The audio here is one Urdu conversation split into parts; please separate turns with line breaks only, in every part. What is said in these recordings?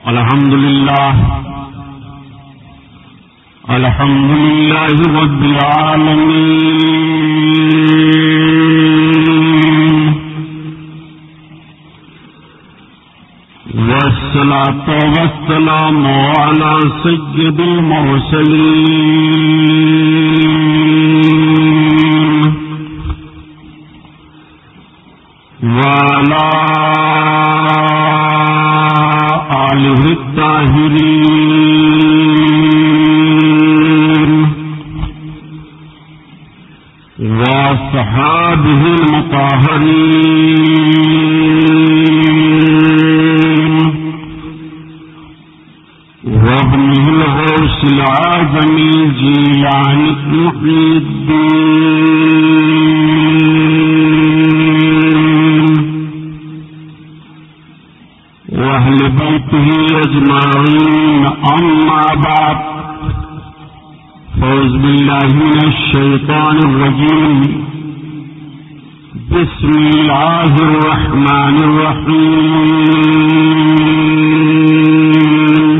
الحمد لله رب العالمين والصلاة والسلام على سيد المرسلين وعلى آله الطاهرين وصحابه المطهرين وابنه الغوث العظم الجيلاني محي الدين وأهل بيته أجمعين أما بعد فأعوذ بالله من الشيطان الرجيم بسم الله الرحمن الرحيم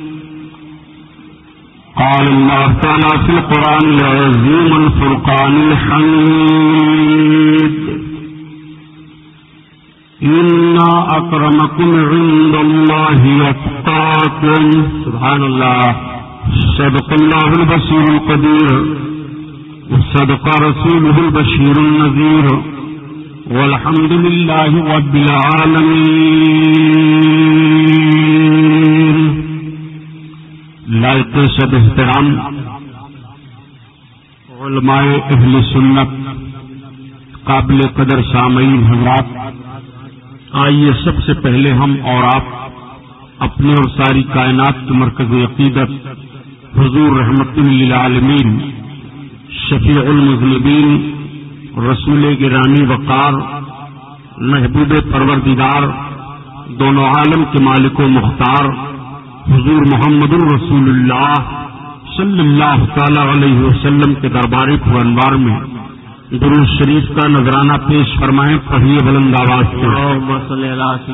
قال الله تعالى في القرآن العظيم الفرقان الحميد إن أكرمكم عند الله أتقاكم سبحان الله صدق الله البصير القدير وصدق رسوله البشير النذير والحمد لله رب العالمين. لائق سب احترام علماء اہل سنت، قابل قدر سامعین حضرات، آئیے سب سے پہلے ہم اور آپ اپنے اور ساری کائنات کے مرکز عقیدت حضور رحمت للعالمین شفیع المذنبین رسول گرامی وقار محبوب پروردگار دونوں عالم کے مالک و مختار حضور محمد الرسول اللہ صلی اللہ تعالی علیہ وسلم کے دربار پرانوار میں درود شریف کا نذرانہ پیش فرمائیں. پڑھیے بلند آواز سے. اللہم صلی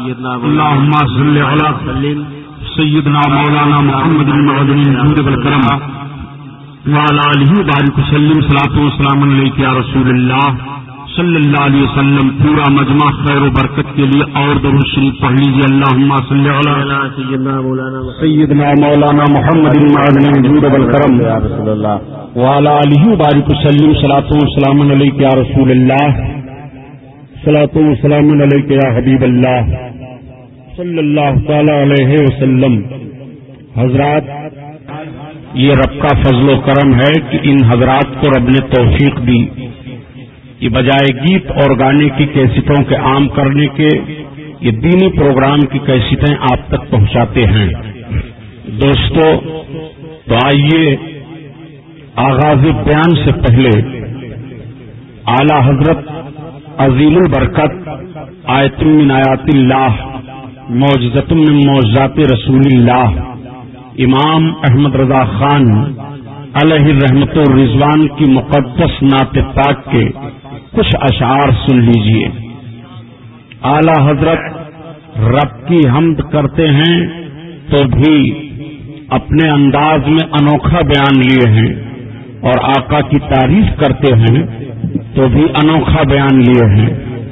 علی سیدنا مولانا محمد المعظم الجود والکرم وعلی آلہ بارک وسلم صلاۃ و سلام علیک یا رسول اللہ صلی اللہ علیہ وسلم. پورا مجمع خیر و برکت کے لیے اور درود شریف پڑھ لیجیے. اللہم صلی علی سیدنا مولانا محمد المعظم الجود والکرم وعلی آلہ بارک وسلم صلاۃ و سلام علیک یا رسول اللہ صلاۃ و سلام علیک یا حبیب اللہ صلی اللہ تعالی علیہ وسلم. حضرات، یہ رب کا فضل و کرم ہے کہ ان حضرات کو رب نے توفیق دی کہ بجائے گیت اور گانے کی کیسٹوں کے عام کرنے کے یہ دینی پروگرام کی کیسٹیں آپ تک پہنچاتے ہیں. دوستو، تو آئیے آغاز بیان سے پہلے اعلی حضرت عظیم البرکت آیت من آیات اللہ معجزۃ من معجزات رسول اللہ امام احمد رضا خان علیہ رحمت الرضوان کی مقدس نعت پاک کے کچھ اشعار سن لیجئے. اعلی حضرت رب کی حمد کرتے ہیں تو بھی اپنے انداز میں انوکھا بیان لیے ہیں، اور آقا کی تعریف کرتے ہیں تو بھی انوکھا بیان لیے ہیں.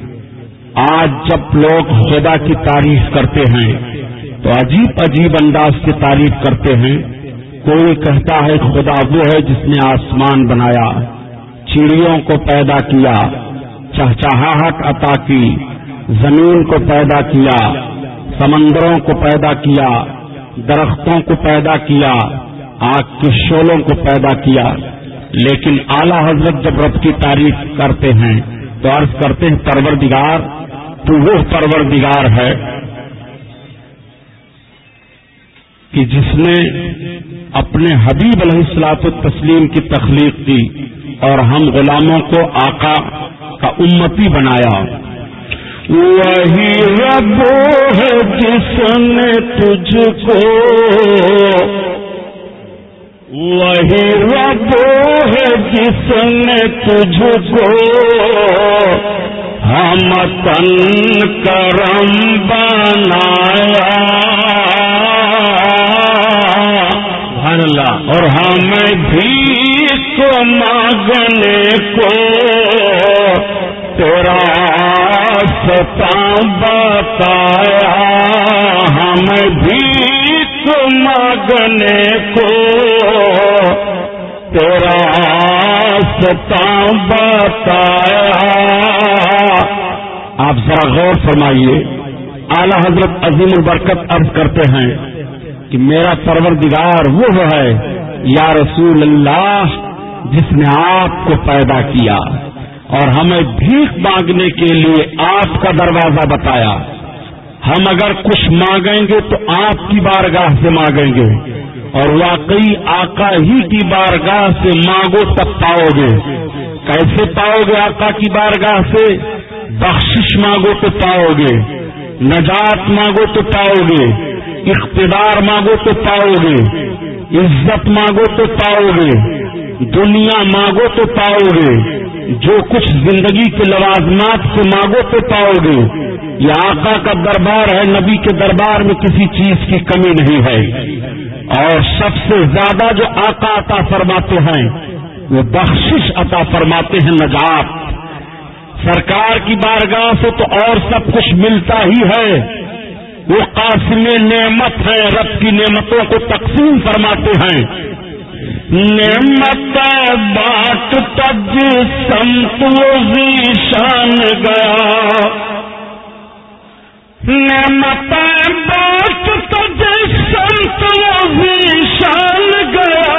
آج جب لوگ خدا کی تعریف کرتے ہیں تو عجیب عجیب انداز سے تعریف کرتے ہیں. کوئی کہتا ہے خدا وہ ہے جس نے آسمان بنایا، چڑیوں کو پیدا کیا، چہچہاہٹ عطا کی، زمین کو پیدا کیا، سمندروں کو پیدا کیا، درختوں کو پیدا کیا، آگ کے شعلوں کو پیدا کیا. لیکن اعلی حضرت جب رب کی تعریف کرتے ہیں تو عرض کرتے ہیں پروردگار، تو وہ پروردگار ہے کہ جس نے اپنے حبیب علیہ الصلوۃ والتسلیم کی تخلیق کی اور ہم غلاموں کو آقا کا امتی بنایا. وہی رب ہے جس نے تجھ کو، وہی رب ہے جس نے تجھ کو ہم تن کرم بنایا.
ہمیں بھیک مانگنے کو تیرا راستہ بتایا، ہمیں بھیک مانگنے کو تیرا راستہ بتایا۔ آپ ذرا غور فرمائیے، اعلی حضرت عظیم البرکت عرض کرتے ہیں کہ میرا پروردگار وہ ہے یا رسول اللہ جس نے آپ کو پیدا کیا اور ہمیں بھیک مانگنے کے لیے آپ کا دروازہ بتایا۔ ہم اگر کچھ مانگیں گے تو آپ کی بارگاہ سے مانگیں گے، اور واقعی آقا ہی کی بارگاہ سے مانگو تب پاؤ گے۔ کیسے پاؤ گے آقا کی بارگاہ سے؟ بخشش مانگو تو پاؤ گے، نجات مانگو تو پاؤ گے، اقتدار مانگو تو پاؤ گے، عزت مانگو تو پاؤ گے، دنیا مانگو تو پاؤ گے، جو کچھ زندگی کے لوازمات سے مانگو تو پاؤ گے۔ یہ آقا کا دربار ہے، نبی کے دربار میں کسی چیز کی کمی نہیں ہے۔ اور سب سے زیادہ جو آقا عطا فرماتے ہیں وہ بخشش عطا فرماتے ہیں، نجات۔ سرکار کی بارگاہ سے تو اور سب کچھ ملتا ہی ہے، وہ قاسم نعمت ہے، رب کی نعمتوں کو تقسیم فرماتے ہیں۔ نعمت بانٹ تج سمت ذیشان گیا، نعمت بانٹ تج سمت ذیشان گیا،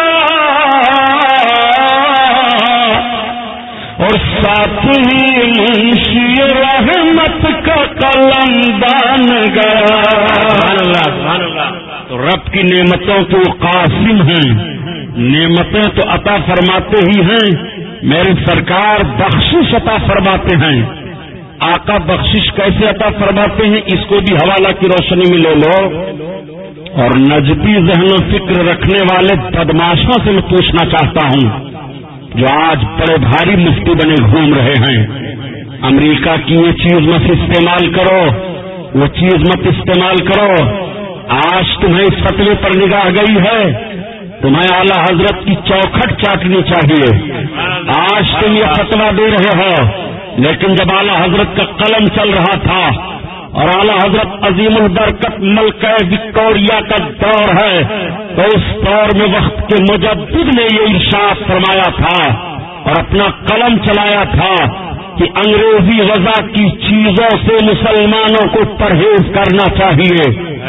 اور ساتھ ہی منشی رحمت کا قلم دان گیا۔ تو رب کی نعمتوں کو قاسم ہیں، نعمتیں تو عطا فرماتے ہی ہیں، میرے سرکار بخشش عطا فرماتے ہیں۔ آقا بخشش کیسے عطا فرماتے ہیں اس کو بھی حوالہ کی روشنی میں لے لو، اور نجدی ذہن و فکر رکھنے والے بدماشوں سے میں پوچھنا چاہتا ہوں جو آج بڑے بھاری مفتی بنے گھوم رہے ہیں، امریکہ کی یہ چیز مت استعمال کرو، وہ چیز مت استعمال کرو۔ آج تمہیں اس فتوے پر نگاہ گئی ہے، تمہیں اعلی حضرت کی چوکھٹ چاٹنی چاہیے۔ آج تم یہ فتویٰ دے رہے ہو، لیکن جب اعلی حضرت کا قلم چل رہا تھا اور اعلی حضرت عظیم البرکت ملکہ وکٹوریہ کا دور ہے، تو اس دور میں وقت کے مجدد نے یہ ارشاد فرمایا تھا اور اپنا قلم چلایا تھا کہ انگریزی غذا کی چیزوں سے مسلمانوں کو پرہیز کرنا چاہیے۔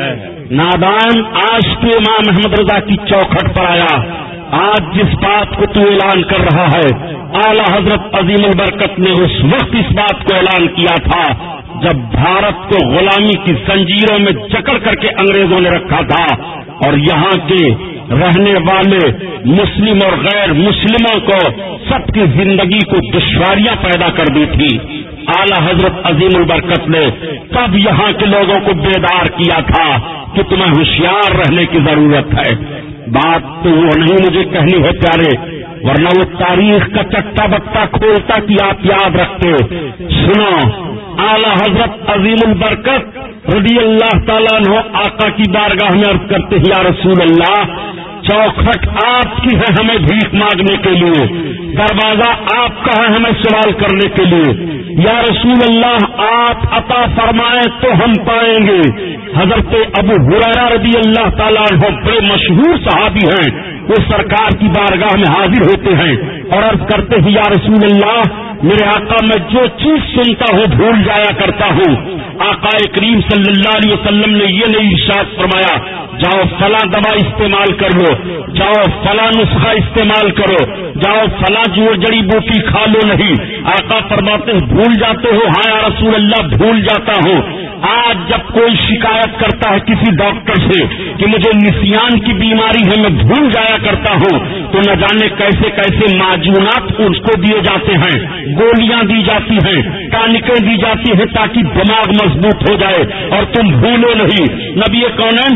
نادان آج تو امام احمد رضا کی چوکھٹ پر آیا، آج جس بات کو تو اعلان کر رہا ہے اعلی حضرت عظیم البرکت نے اس وقت اس بات کو اعلان کیا تھا جب بھارت کو غلامی کی زنجیروں میں جکڑ کر کے انگریزوں نے رکھا تھا، اور یہاں کے رہنے والے مسلم اور غیر مسلموں کو سب کی زندگی کو دشواریاں پیدا کر دی تھی۔ اعلی حضرت عظیم البرکت نے تب یہاں کے لوگوں کو بیدار کیا تھا کہ تمہیں ہوشیار رہنے کی ضرورت ہے۔ بات تو وہ نہیں مجھے کہنی ہے پیارے، ورنہ وہ تاریخ کا چٹا بٹا کھولتا کہ آپ یاد رکھتے۔ سنو، اعلی حضرت عظیم البرکت رضی اللہ تعالیٰ عنہ آقا کی بارگاہ میں عرض کرتے ہیں، یا رسول اللہ چوکھٹ آپ کی ہے ہمیں بھیک مانگنے کے لیے، دروازہ آپ کا ہے ہمیں سوال کرنے کے لیے، یا رسول اللہ آپ عطا فرمائیں تو ہم پائیں گے۔ حضرت ابو ہریرہ رضی اللہ تعالیٰ عنہ بڑے مشہور صحابی ہیں، وہ سرکار کی بارگاہ میں حاضر ہوتے ہیں اور عرض کرتے ہیں، یا رسول اللہ میرے آقا میں جو چیز سنتا ہوں بھول جایا کرتا ہوں۔ آقا کریم صلی اللہ علیہ وسلم نے یہ نہیں ارشاد فرمایا جاؤ فلاں دوا استعمال کر لو، جاؤ فلاں نسخہ استعمال کرو، جاؤ فلاں جڑی بوٹی کھا لو، نہیں۔ آقا فرماتے ہیں بھول جاتے ہو؟ ہاں یا رسول اللہ بھول جاتا ہوں۔ آج جب کوئی شکایت کرتا ہے کسی ڈاکٹر سے کہ مجھے نسیان کی بیماری ہے، میں بھول جایا کرتا ہوں، تو نہ جانے کیسے کیسے معجونات اس کو دیے جاتے ہیں، گولیاں دی جاتی ہیں، ٹانکیں دی جاتی ہیں تاکہ دماغ مضبوط ہو جائے اور تم بھولو نہیں۔ نبی کونین صلی اللہ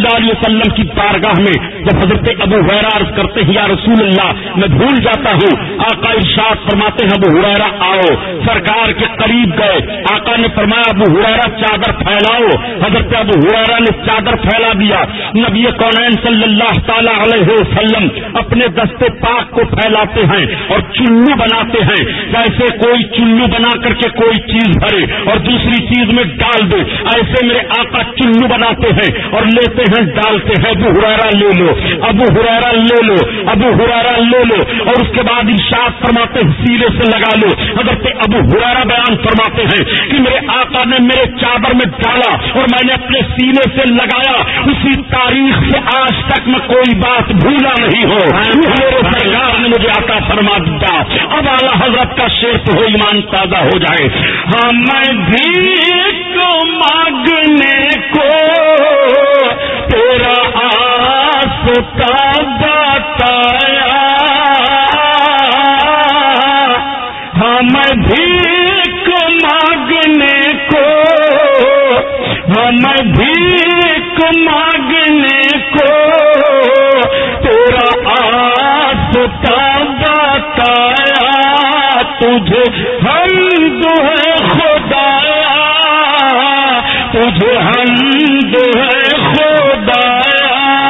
اللہ علیہ وسلم کی بارگاہ میں جب حضرت ابو ہریرہ عرض کرتے ہیں یا رسول اللہ میں بھول جاتا ہوں، آقا ارشاد فرماتے ہیں ابو ہریرہ آؤ، سرکار کے قریب گئے، آقا نے فرمایا ابو ہریرہ چادر پھیلاؤ، حضرت ابو ہریرہ نے چادر پھیلا دیا، نبی کونین صلی اللہ تعالی علیہ وسلم اپنے دستے پاک کو پھیلاتے ہیں اور چلو بناتے ہیں، جیسے کوئی چلو بنا کر کے کوئی چیز بھرے اور دوسری چیز میں ڈال دے، ایسے میرے آقا چلو بناتے ہیں اور لیتے ہیں ڈالتے ہیں، ابو ہریرہ لے لو، ابو ہریرہ لے لو، ابو ہریرہ لے لو، اور اس کے بعد ارشاد فرماتے ہیں سینے سے لگا لو۔ حضرت ابو ہریرہ بیان فرماتے ہیں کہ میرے آقا نے میرے چادر میں ڈالا اور میں نے اپنے سینے سے لگایا، اسی تاریخ سے آج تک میں کوئی بات بھولا نہیں ہو، میرے سرکار نے مجھے عطا فرما دیا۔ اب اعلیٰ حضرت کا شعر تو ہو ایمان تازہ ہو جائے، ہاں میں بھیک مانگنے کو تیرا آستا بتایا، ہاں میں بھیک مانگنے کو، ہاں میں بھیک مانگنے کو تیرا آستا بتایا، تجھے حمد ہے خدایا، تجھے حمد ہے خدایا۔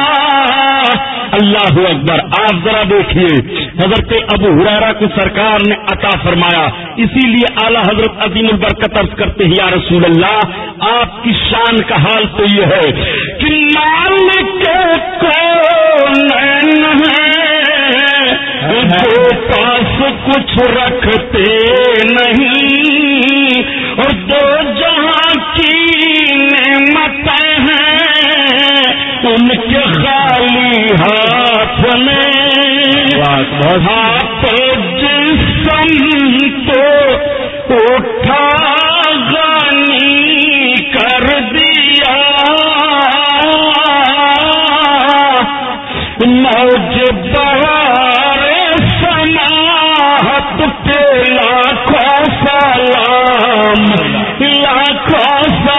اللہ اکبر۔ آپ ذرا دیکھیے حضرت ابو ہریرہ کو سرکار نے عطا فرمایا، اسی لیے اعلیٰ حضرت عظیم البرکت عرض کرتے ہیں یا رسول اللہ آپ کی شان کا حال تو یہ ہے کہ مالک کونین ہے جو پاس کچھ رکھتے نہیں، اور دو جہاں کی نعمتیں ہیں ان کے خالی ہاتھ میں، ہاتھ جسم تو اٹھا غنی کر دیا، موج بہار سماحت پہ لاکھوں سلام، لاکھوں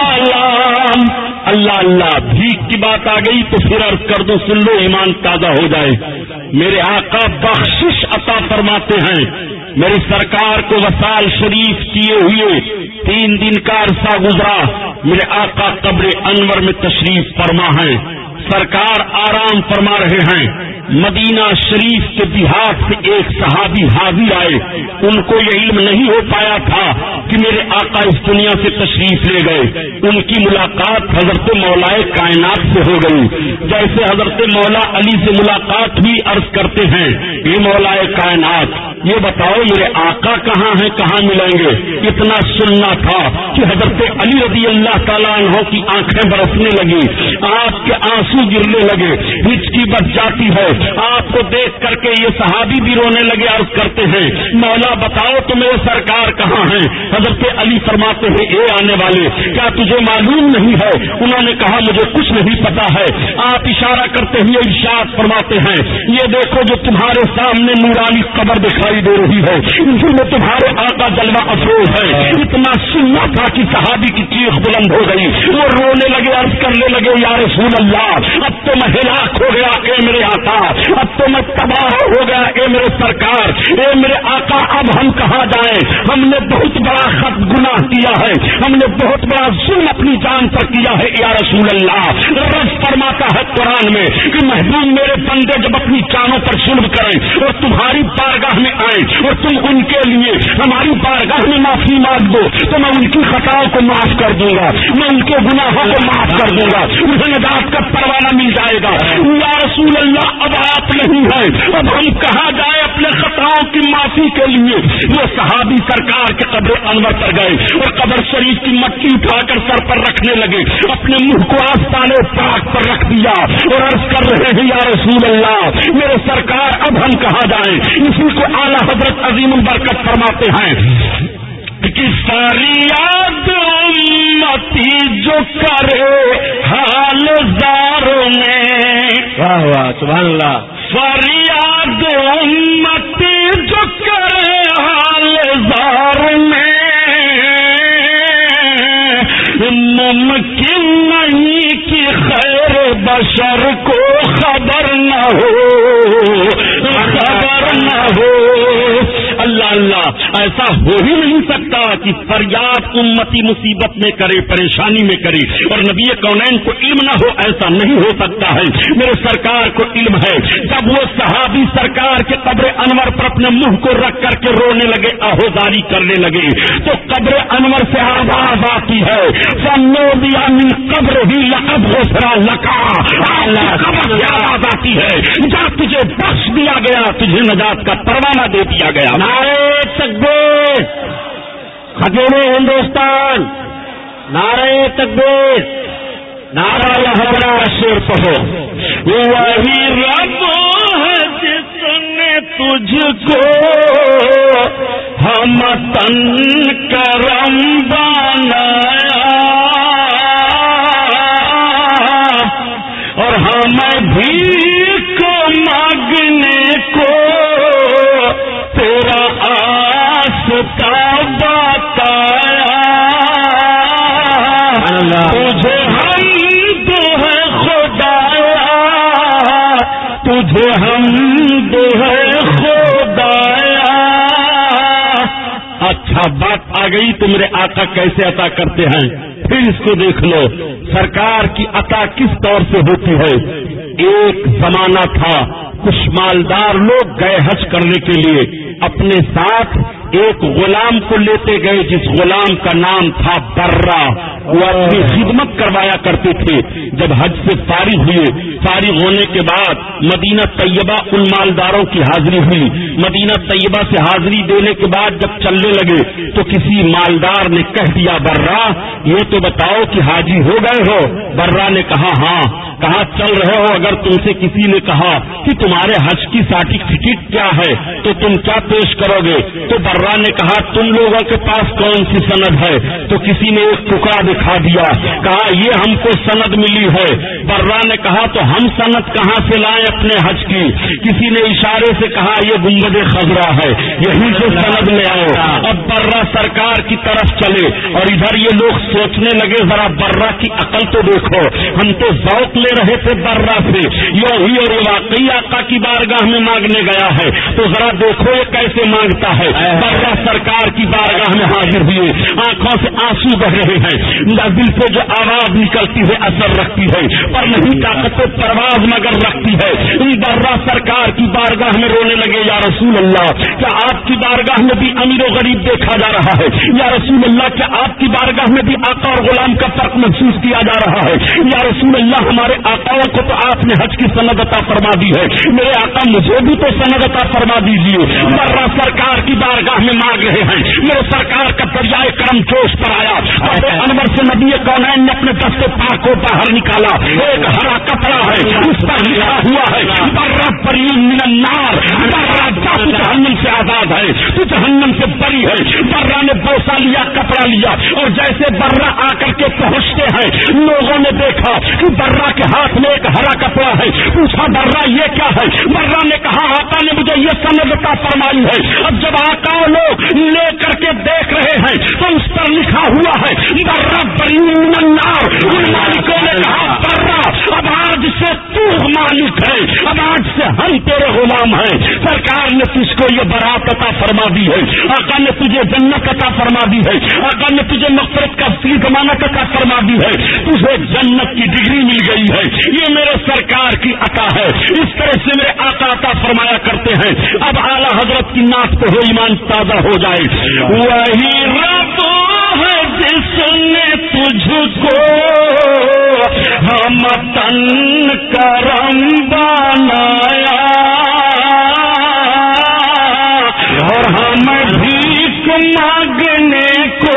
سلام۔ اللہ اللہ، بھیک کی بات آ گئی تو پھر عرض کر دوں، سن لو ایمان تازہ ہو جائے۔ میرے آقا بخشش عطا فرماتے ہیں، میری سرکار کو وصال شریف کیے ہوئے 3 دن کا عرصہ گزرا، میرے آقا قبر انور میں تشریف فرما ہے، سرکار آرام فرما رہے ہیں، مدینہ شریف کے دیہات سے ایک صحابی حاضر آئے، ان کو یہ علم نہیں ہو پایا تھا کہ میرے آقا اس دنیا سے تشریف لے گئے، ان کی ملاقات حضرت مولا کائنات سے ہو گئی، جیسے حضرت مولا علی سے ملاقات ہوئی، عرض کرتے ہیں یہ مولا کائنات یہ بتاؤ میرے آقا کہاں ہیں، کہاں ملیں گے؟ اتنا سننا تھا کہ حضرت علی رضی اللہ تعالیٰ عنہ کی آنکھیں برسنے لگی، آپ کے آنسو گرنے لگے، ہچکی بچ جاتی ہے، آپ کو دیکھ کر کے یہ صحابی بھی رونے لگے، عرض کرتے ہیں مولا بتاؤ تو میرے سرکار کہاں ہیں؟ حضرت علی فرماتے ہیں اے آنے والے کیا تجھے معلوم نہیں ہے؟ انہوں نے کہا مجھے کچھ نہیں پتا ہے۔ آپ اشارہ کرتے ہوئے ارشاد فرماتے ہیں یہ دیکھو جو تمہارے سامنے نورانی قبر دکھائی دے رہی ہے، جن میں تمہارے آقا جلوہ افروز ہے۔ اتنا سننا تھا کہ صحابی کی چیخ بلند ہو گئی، وہ رونے لگے، عرض کرنے لگے یا رسول اللہ اب تو میں ہلاک ہو گیا اے میرے آقا، اب تو میں تباہ ہو گیا اے میرے سرکار، اے میرے آقا اب ہم کہاں جائیں؟ ہم نے بہت بڑا خط گناہ کیا ہے، ہم نے بہت بڑا ظلم اپنی جان پر کیا ہے یا رسول اللہ۔ رب فرماتا ہے قرآن میں کہ محبوب میرے بندے جب اپنی جانوں پر ظلم کریں اور تمہاری بارگاہ میں آئیں اور تم ان کے لیے ہماری بارگاہ میں معافی مانگ دو تو میں ان کی خطاؤں کو معاف کر دوں گا، میں ان کے گناہوں کو معاف کر دوں گا، انہیں نجات کا پروانہ مل جائے گا۔ یا رسول اللہ اب آپ نہیں ہیں، اب ہم کہاں جائیں اپنے خطاؤں کی معافی کے لیے؟ وہ صحابی سرکار کے قبر انور پر گئے اور قبر شریف کی مٹی اٹھا کر سر پر رکھنے لگے، اپنے منہ کو آستانے پاک پر رکھ دیا اور عرض کر رہے ہیں یا رسول اللہ میرے سرکار اب ہم کہاں جائیں؟ اسی کو اعلیٰ حضرت عظیم البرکت فرماتے ہیں کہ ساری یاد امتی جو کرے حال زار میں،
واہ واہ سبحان اللہ،
ساری یاد امتی جو کرے حال زار میں، ممکن نہیں کہ خیر بشر کو خبر نہ ہو، خبر نہ ہو۔ اللہ اللہ، ایسا ہو ہی نہیں سکتا کہ فریاد امتی مصیبت میں کرے، پریشانی میں کرے اور نبی کونین کو علم نہ ہو، ایسا نہیں ہو سکتا ہے۔ میرے سرکار کو علم ہے۔ جب وہ صحابی سرکار کے قبر انور پر اپنے منہ کو رکھ کر کے رونے لگے، آہوزاری کرنے لگے، تو قبر انور سے آواز آتی ہے فَنُودِيَ مِن قَبْرِهِ لَأَبْغُفْرَ لَكَ، قبر سے آواز آتی ہے جا تجھے بخش دیا گیا، تجھے نجات کا پروانہ دے دیا گیا۔
نعرہ تکبیر، خطیب ہندوستان، نعرہ تکبیر، نعرہ حضرت، شیر پڑھو۔
وہی رب ہے جس نے تجھ کو ہم تن کرم بنایا اور ہمیں بھیک مانگنے کو تیرا آستا بتایا۔ تجھے حمد ہے خدایا، تجھے حمد ہے خدایا۔ اچھا بات آ گئی تو میرے آقا کیسے عطا کرتے ہیں، پھر اس کو دیکھ لو۔ سرکار کی عطا کس طور سے ہوتی ہے؟ ایک زمانہ تھا، کچھ مالدار لوگ گئے حج کرنے کے لیے، اپنے ساتھ ایک غلام کو لیتے گئے جس غلام کا نام تھا برہ۔ وہ اپنی خدمت کروایا کرتے تھے۔ جب حج سے فارغ ہوئے، فارغ ہونے کے بعد مدینہ طیبہ ان مالداروں کی حاضری ہوئی۔ مدینہ طیبہ سے حاضری دینے کے بعد جب چلنے لگے تو کسی مالدار نے کہہ دیا برہ یہ تو بتاؤ کہ حاجی ہو گئے ہو؟ برہ نے کہا ہاں۔ کہاں چل رہے ہو؟ اگر تم سے کسی نے کہا کہ تمہارے حج کی سرٹیفکیٹ کیا ہے تو تم کیا پیش کرو گے؟ تو برہ نے کہا تم لوگوں کے پاس کون سی سند ہے؟ تو کسی نے ایک ٹکڑا دکھا دیا، کہا یہ ہم کو سند ملی ہے۔ برہ نے کہا تو ہم سند کہاں سے لائیں اپنے حج کی؟ کسی نے اشارے سے کہا یہ گنبد خضرا ہے، یہیں سے سند لے آؤ۔ اب برہ سرکار کی طرف چلے اور ادھر یہ لوگ سوچنے لگے ذرا برہ کی عقل تو دیکھو، ہم تو ذوق لے رہے تھے برہ سے، یوں ہی اور یہ واقعی آقا کی بارگاہ میں مانگنے گیا ہے، تو ذرا دیکھو یہ کیسے مانگتا ہے۔ برہ سرکار کی بارگاہ میں حاضر ہوئے، آنکھوں سے آنسو بہ رہے ہیں، دل سے جو آواز نکلتی ہے اثر رکھتی ہے، پر نہیں طاقت پرواز مگر رکھتی ہے۔ برہ سرکار کی بارگاہ میں رونے لگے، یا رسول اللہ کیا آپ کی بارگاہ میں بھی امیر و غریب دیکھا جا رہا ہے؟ یا رسول اللہ کیا آپ کی بارگاہ میں بھی آقا اور غلام کا فرق محسوس کیا جا رہا ہے؟ یا رسول اللہ ہمارے آقاؤں کو تو آپ نے حج کی سند عطا فرما دی ہے، میرے آقا مجھے بھی تو سند عطا فرما دیجیے۔ برہ سرکار کی بارگاہ میں مانگ رہے ہیں، میرے سرکار کا دریائے کرم جوش پر آیا، انور سے نبی کونین نے اپنے دست پاک کو باہر نکالا، ایک ہرا کپڑا ہے اس پر لکھا ہوا ہے برہ بری من النار، برہ جا تو جہنم سے آزاد ہے، تو جہنم سے بری ہے۔ برہ نے بوسہ لیا، کپڑا لیا، اور جیسے برہ آ کر کے پہنچتے ہیں لوگوں نے دیکھا کہ برہ کے ہاتھ میں ایک ہرا کپڑا ہے، پوچھا برہ یہ کیا ہے؟ برہ نے کہا آقا نے مجھے یہ سند عطا فرمائی ہے۔ اب جب آقا لوگ لے کر کے دیکھ رہے ہیں تو اس پر لکھا ہوا ہے برہ بری من النار۔ ان مالکوں نے کہا برہ اب آج سے تو مالک ہے، اب آج سے ہم تیرے غلام ہیں، سرکار نے تجھ کو یہ برات عطا فرما دی ہے، آقا نے تجھے جنت عطا فرما دی ہے، آقا نے تجھے مغفرت کا ضمانت عطا فرما دی ہے، تجھے جنت کی ڈگری مل گئی ہے، یہ میرے سرکار کی عطا ہے۔ اس طرح سے میرے آقا عطا فرمایا کرتے ہیں۔ اب اعلیٰ حضرت کی نعت پہ ہو ایمان تازہ ہو جائے۔ وہی رب ہے جس نے تجھ کو ہم تن کرم بنایا اور ہمیں بھیک مانگنے کو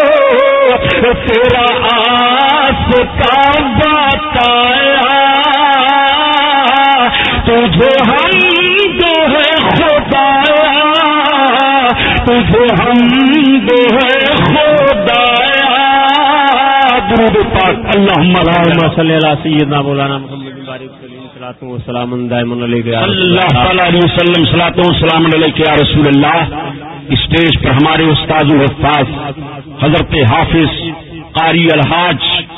تیرا آستا بتایا۔ تجھے حمد ہے خدایا، تجھے حمد ہے خدایا۔ درود پاک اللہم
صلی اللہ سیدنا مولانا محمد بارک وسلم صلاۃ و سلام دائم علیہ
اللہ تعالی علیہ وسلم صلاۃ و سلام علیہ یا رسول اللہ۔ اسٹیج پر ہمارے استاد الحفاظ حضرت حافظ قاری الحاج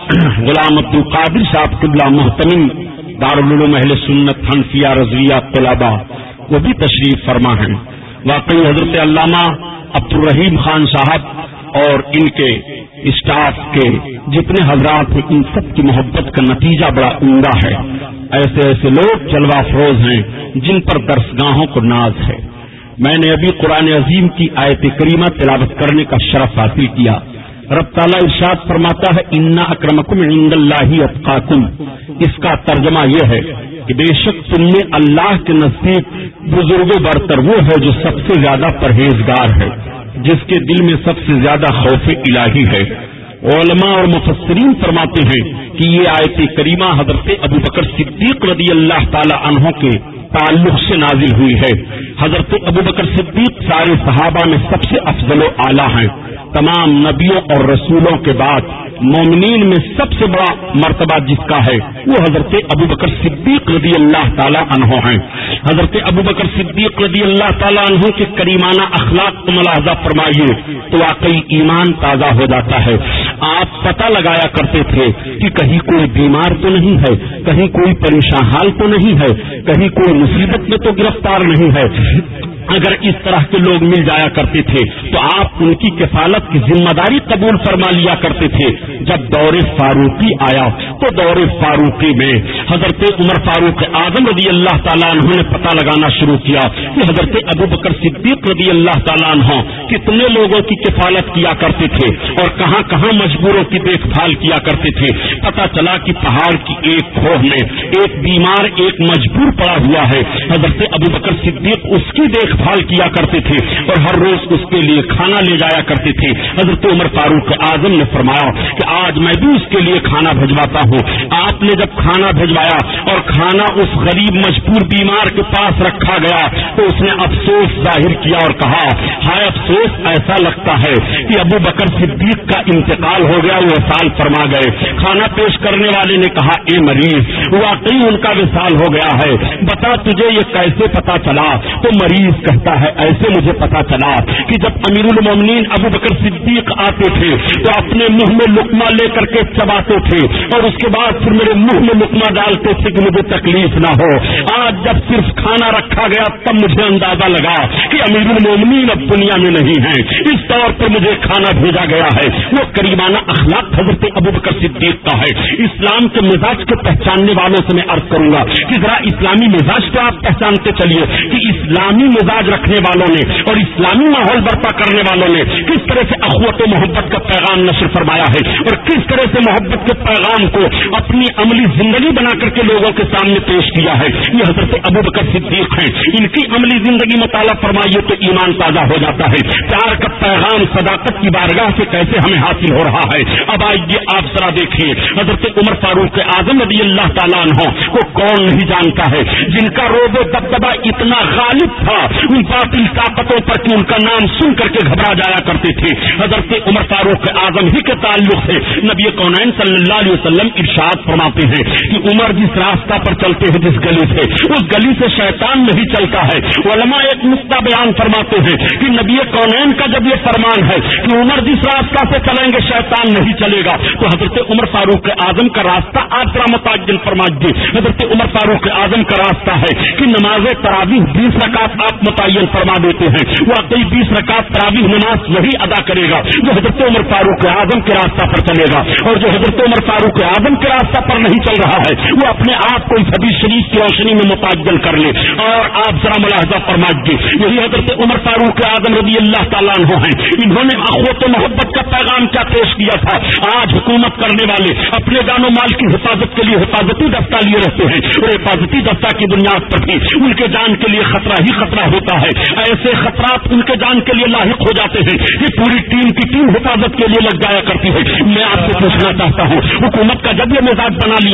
غلام عبد القادر صاحب قبلہ محتمم دارالعلوم اہل سنت حنفیہ رضویہ طلبہ وہ بھی تشریف فرما ہیں. واقعی حضرت علامہ عبد الرحیم خان صاحب اور ان کے اسٹاف کے جتنے حضرات ہیں ان سب کی محبت کا نتیجہ بڑا عمدہ ہے. ایسے ایسے لوگ جلوہ افروز ہیں جن پر درسگاہوں کو ناز ہے. میں نے ابھی قرآن عظیم کی آیت کریمہ تلاوت کرنے کا شرف حاصل کیا. رب تعالیٰ ارشاد فرماتا ہے انا اکرمکم عند اللہ اتقاکم. اس کا ترجمہ یہ ہے کہ بے شک تم میں اللہ کے نزدیک بزرگوں برتر وہ ہے جو سب سے زیادہ پرہیزگار ہے، جس کے دل میں سب سے زیادہ خوف الہی ہے. علماء اور مفسرین فرماتے ہیں کہ یہ آیت کریمہ حضرت ابو بکر صدیق رضی اللہ تعالی عنہ کے تعلق سے نازل ہوئی ہے. حضرت ابو بکر صدیق سارے صحابہ میں سب سے افضل و اعلیٰ ہیں. تمام نبیوں اور رسولوں کے بعد مومنین میں سب سے بڑا مرتبہ جس کا ہے وہ حضرت ابو بکر صدیق رضی اللہ تعالی عنہ ہیں. حضرت ابو بکر صدیق رضی اللہ تعالی عنہ کے کریمانہ اخلاق کو ملاحظہ فرمائیے تو واقعی ایمان تازہ ہو جاتا ہے. آپ پتہ لگایا کرتے تھے کہ کہیں کوئی بیمار تو نہیں ہے، کہیں کوئی پریشان حال تو نہیں ہے، کہیں کوئی مصیبت میں تو گرفتار نہیں ہے. اگر اس طرح کے لوگ مل جایا کرتے تھے تو آپ ان کی کفالت کی ذمہ داری قبول فرما لیا کرتے تھے. جب دور فاروقی آیا تو دور فاروقی میں حضرت عمر فاروق اعظم رضی اللہ تعالیٰ عنہ نے پتہ لگانا شروع کیا کہ حضرت ابو بکر صدیق رضی اللہ تعالیٰ عنہ کتنے لوگوں کی کفالت کیا کرتے تھے اور کہاں کہاں مجبوروں کی دیکھ بھال کیا کرتے تھے. پتہ چلا کہ پہاڑ کی ایک کھوہ میں ایک بیمار ایک مجبور پڑا ہوا ہے. حضرت ابو بکر صدیق اس کی دیکھ بھال کیا کرتے تھے اور ہر روز اس کے لیے کھانا لے جایا کرتے تھے. حضرت عمر فاروق اعظم نے فرمایا کہ آج میں بھی اس کے لیے کھانا بھجواتا ہوں. آپ نے جب کھانا بھجوایا اور کھانا اس غریب مجبور بیمار کے پاس رکھا گیا تو اس نے افسوس ظاہر کیا اور کہا ہائے افسوس، ایسا لگتا ہے کہ ابو بکر صدیق کا انتقال ہو گیا، وہ وصال فرما گئے. کھانا پیش کرنے والے نے کہا اے مریض، واقعی ان کا وصال ہو گیا ہے، بتا تجھے یہ کیسے پتا چلا؟ تو مریض کہتا ہے ایسے مجھے پتا چلا کہ جب امیر المومنین ابو بکر صدیق آتے تھے تو اپنے منہ میں لقمہ لے کر کے چباتے تھے اور اس کے بعد پھر میرے منہ میں لقمہ ڈالتے تھے کہ مجھے تکلیف نہ ہو. آج جب صرف کھانا رکھا گیا تب مجھے اندازہ لگا کہ امیر المومنین اب دنیا میں نہیں ہیں، اس طور پر مجھے کھانا بھیجا گیا ہے. وہ کریمانہ اخلاق حضرت ابو بکر صدیق کا ہے. اسلام کے مزاج کو پہچاننے والوں سے میں عرض کروں گا کہ ذرا اسلامی مزاج کو آپ پہچانتے چلیے کہ اسلامی مزاج رکھنے والوں نے اور اسلامی ماحول برپا کرنے والوں نے کس طرح سے اخوت و محبت کا پیغام نشر فرمایا ہے اور کس طرح سے محبت کے پیغام کو اپنی عملی زندگی بنا کر کے لوگوں کے سامنے پیش کیا ہے. یہ حضرت ابو بکر صدیق ہیں، ان کی عملی زندگی مطالعہ فرمائیے تو ایمان تازہ ہو جاتا ہے. پیار کا پیغام صداقت کی بارگاہ سے کیسے ہمیں حاصل ہو رہا ہے. اب آئیے آپ ذرا دیکھیے حضرت عمر فاروق اعظم رضی اللہ تعالیٰ عنہ کو کون نہیں جانتا ہے، جن کا روب و دبدبہ اتنا غالب تھا ان باطل طاقتوں پر کہ ان کا نام سن کر کے گھبرا جایا کرتے تھے. حضرت عمر فاروق اعظم ہی کے تعلق سے نبی کونین صلی اللہ علیہ وسلم ارشاد فرماتے ہیں کہ عمر جس راستہ پر چلتے ہیں جس گلی سے اس گلی سے شیطان نہیں چلتا ہے. علماء ایک نقطہ بیان فرماتے ہیں کہ نبی کونین کا جب یہ فرمان ہے کہ عمر جس راستہ سے چلیں گے شیطان نہیں چلے گا تو حضرت عمر فاروق اعظم کا راستہ آپ ذرا متعین فرمائیے. حضرت عمر فاروق اعظم کا راستہ ہے کہ نماز تراویح 20 رکعت آپ متعین فرما دیتے ہیں. واقعی 20 رکعت تراویح نماز وہی ادا کرے گا جو حضرت عمر فاروق اعظم کے راستہ پر چلے گا، اور جو حضرت عمر فاروق اعظم کے راستہ پر نہیں چل رہا ہے وہ اپنے آپ کو اس حدیث شریف کی روشنی میں متعین کر لے. اور آپ ذرا ملاحظہ فرمائیے یہی حضرت عمر فاروق اعظم رضی اللہ تعالیٰ عنہ ہیں، انہوں نے اخوت و محبت کا پیغام کیا پیش کیا تھا. آج حکومت کرنے والے اپنے جان و مال کی حفاظت کے لیے حفاظتی دستہ لیے رہتے ہیں اور حفاظتی دستہ کی بنیاد پر بھی ان کے جان کے لیے خطرہ ہی خطرہ ہوتا ہے. ایسے خطرات ان کے جان کے لیے لاحق ہو جاتے ہیں کہ پوری ٹیم کی ٹیم حفاظت کے لیے لگ جایا کرتی ہے. میں آپ سے پوچھنا چاہتا ہوں حکومت کا جب یہ مزاج بنا لیا گیا ہے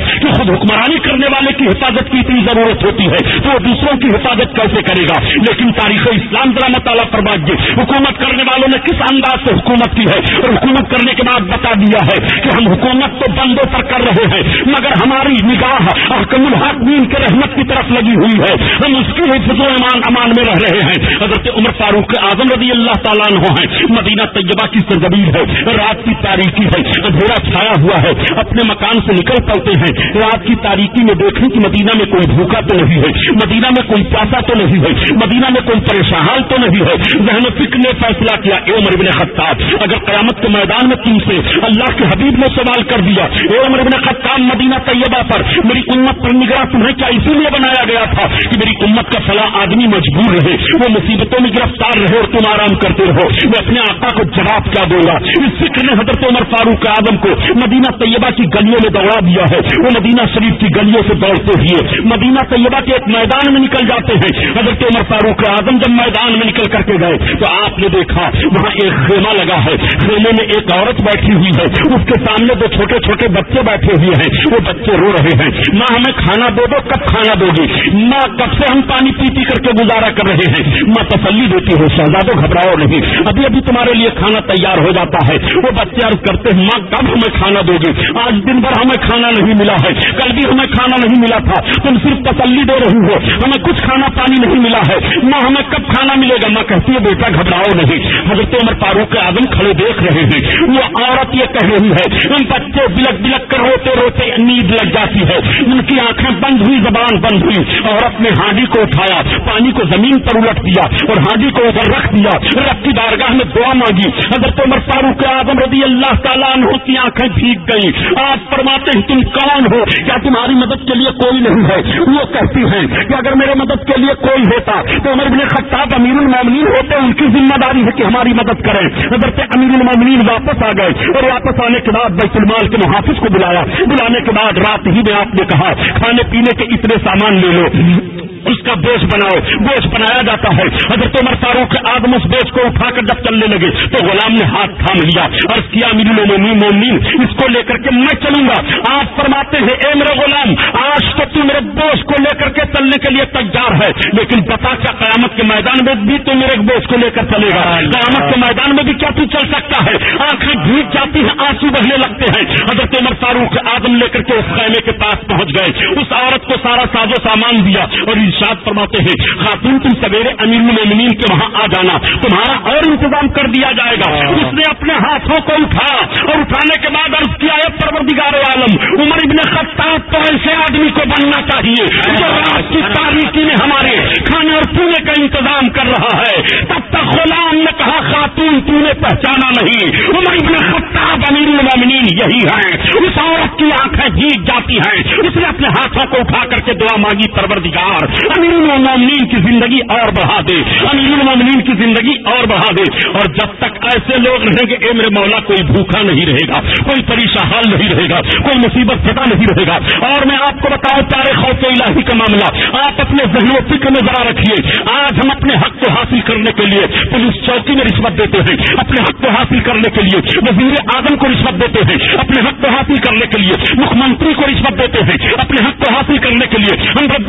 کہ خود حکمرانی کرنے والے کی حفاظت کی اتنی ضرورت ہوتی ہے تو وہ دوسروں کی حفاظت کیسے کرے گا؟ لیکن تاریخ اسلام ذرا مطالعہ فرمائیے، حکومت کرنے والوں نے کس انداز سے حکومت کی ہے، اور حکومت کرنے کے بعد بتا دیا ہے کہ ہم حکومت تو بندوں پر کر رہے ہیں مگر ہماری نگاہ حکم الحاکمین کے رحمت کی طرف لگی ہوئی ہے، ہم اس کی حفظ و امان میں رہ رہے ہیں۔ حضرت عمر فاروق اعظم رضی اللہ تعالیٰ عنہ ہیں، مدینہ طیبہ کی سرزمین ہے، رات کی تاریکی ہے، اندھیرا چھایا ہوا ہے، اپنے مکان سے نکل پڑتے ہیں، رات کی تاریکی میں دیکھیں کہ مدینہ میں کوئی بھوکا تو نہیں ہے، مدینہ میں کوئی پیاسا تو نہیں ہے، مدینہ میں کوئی پریشان تو نہیں ہے۔ ذہن و فکر نے فیصلہ کیا، اے عمر بن خطاب، اگر قیامت کے میدان میں تم سے اللہ کے حبیب نے سوال کر دیا، اے عمر بن خطاب، مدینہ طیبہ پر میری امت پر نگراں تمہیں کیا اسی لیے بنایا گیا تھا کہ میری امت کا فلاں آدمی مجبور رہے، وہ مصیبتوں میں گرفتار رہے اور تم آرام کرتے رہو، میں اپنے آقا کو جواب کیا دوں گا؟ اس فکر نے حضرت عمر فاروق اعظم کو مدینہ طیبہ کی گلیوں میں دوڑا دیا ہے۔ وہ مدینہ شریف کی گلیوں سے دوڑتے ہوئے مدینہ طیبہ کے ایک میدان میں نکل جاتے ہیں۔ حضرت عمر فاروق اعظم جب میدان میں نکل کر کے گئے تو آپ نے دیکھا وہاں ایک خیمہ لگا ہے، خیمے میں ایک عورت بیٹھی ہوئی ہے، اس کے سامنے دو چھوٹے چھوٹے بچے بیٹھے ہوئے ہیں، وہ بچے رو رہے ہیں، ماں ہمیں کھانا دے دو، کب کھانا دو گی؟ ماں کب سے ہم پانی پی کر کے گزارا کر رہے ہیں۔ ماں تسلی دیتی ہے، شہزادو گھبراؤ نہیں، ابھی ابھی تمہارے لیے کھانا تیار ہو جاتا ہے۔ وہ بچے عرض کرتے ہیں، ماں کب ہمیں کھانا دو گی؟ آج دن بھر ہمیں کھانا نہیں ملا ہے، کل بھی ہمیں کھانا نہیں ملا تھا، تم صرف تسلی دے رہی ہو، ہمیں کچھ کھانا پانی نہیں ملا ہے، ماں ہمیں کب کھانا ملے گا؟ ماں کہتی ہے بیٹا گھبراؤ نہیں۔ حضرت عمر فاروق اعظم کھڑے دیکھ رہے ہیں، وہ عورت یہ کہہ رہی ہے، ان بچے بلک بلک کر روتے روتے نیند لگ جاتی ہے، ان کی آنکھیں بند ہوئی، زبان بند ہوئی۔ عورت نے ہانڈی کو اٹھایا، پانی کو زمین پر الٹ دیا اور ہانڈی کو ادھر رکھ دیا، رب کی بارگاہ میں دعا مانگی۔ حضرت عمر فاروق اعظم رضی اللہ تعالیٰ عنہ کی آنکھیں بھیگ گئی۔ آپ فرماتے ہیں، تم کون ہو؟ کیا تمہاری مدد کے لیے کوئی نہیں ہے؟ وہ کہتی ہیں کہ اگر میرے مدد کے لیے کوئی ہوتا تو عمر بن خطاب امیر المومنین ہوتے، ان کی ذمہ داری ہے کہ ہماری مدد کریں۔ حضرت امیر المومنین واپس آ گئے اور واپس آنے کے بعد بیت المال کے محافظ کو بلایا، بلانے کے بعد رات ہی میں آپ نے کہا کھانے پینے کے اتنے سامان لے لو، اس کا بوجھ بناؤ۔ بوجھ بنایا جاتا ہے۔ حضرت عمر فاروق اعظم اس بوجھ کو اٹھا کر جب چلنے لگے تو غلام نے ہاتھ تھام لیا اور کیا امیر المومنین اس کو لے کر کے میں چلوں گا۔ آپ فرماتے ہیں، اے میرے غلام، آج تو تو میرے بوجھ کو لے کر کے چلنے کے لیے تیار ہے، لیکن بتا کیا قیامت کے میدان میں بھی تو میرے بوجھ کو لے کر چلے گا؟ قیامت کے میدان میں بھی کیا تو چل سکتا ہے؟ آنکھیں بھیگ جاتی ہیں، آنسو بہنے لگتے ہیں۔ حضرت عمر فاروق اعظم لے کر کے اس خیمے کے پاس پہنچ گئے، اس عورت کو سارا ساز و سامان دیا اور ارشاد فرماتے ہیں، خاتون تم سویرے امیر المومنین کے وہاں آ جانا، تمہارا اور انتظام کر دیا جائے گا۔ اس نے اپنے ہاتھوں کو اٹھایا اور اٹھانے کے بعد عرض کیا، اے پروردگار عالم، عمر ابن خطاب تو ایسے آدمی کو بننا چاہیے جو رات کی تاریکی میں ہمارے کھانے اور پینے کا انتظام کر رہا ہے۔ تب تک غلام نے کہا، خاتون تو نے پہچانا نہیں، عمر ابن خطاب امیر المومنین یہی ہے۔ اس عورت کی آنکھیں بھیگ جاتی ہیں، اس نے اپنے ہاتھوں کو اٹھا کر کے دعا مانگی، پروردگار امیر المومنین کی زندگی اور بڑھا دے، امیر المومنین کی زندگی اور بڑھا دے۔ اور جب تک ایسے لوگ رہیں گے، اے میرے مولا، کوئی بھوکا نہیں رہے گا، کوئی پریشان حال نہیں رہے گا، کوئی مصیبت زدہ نہیں رہے گا۔ اور میں آپ کو بتاؤں پیارے خوف الہی کا معاملہ آپ اپنے ذہن و فکر میں ذرا رکھیے۔ آج ہم اپنے حق کو حاصل کرنے کے لیے پولیس چوکی میں رشوت دیتے ہیں، اپنے حق کو حاصل کرنے کے لیے وزیر اعظم کو رشوت دیتے ہیں، اپنے حق کو حاصل کرنے کے لیے مکھ منتری کو رشوت دیتے ہیں، اپنے حق کو حاصل کرنے کے لیے ہم رب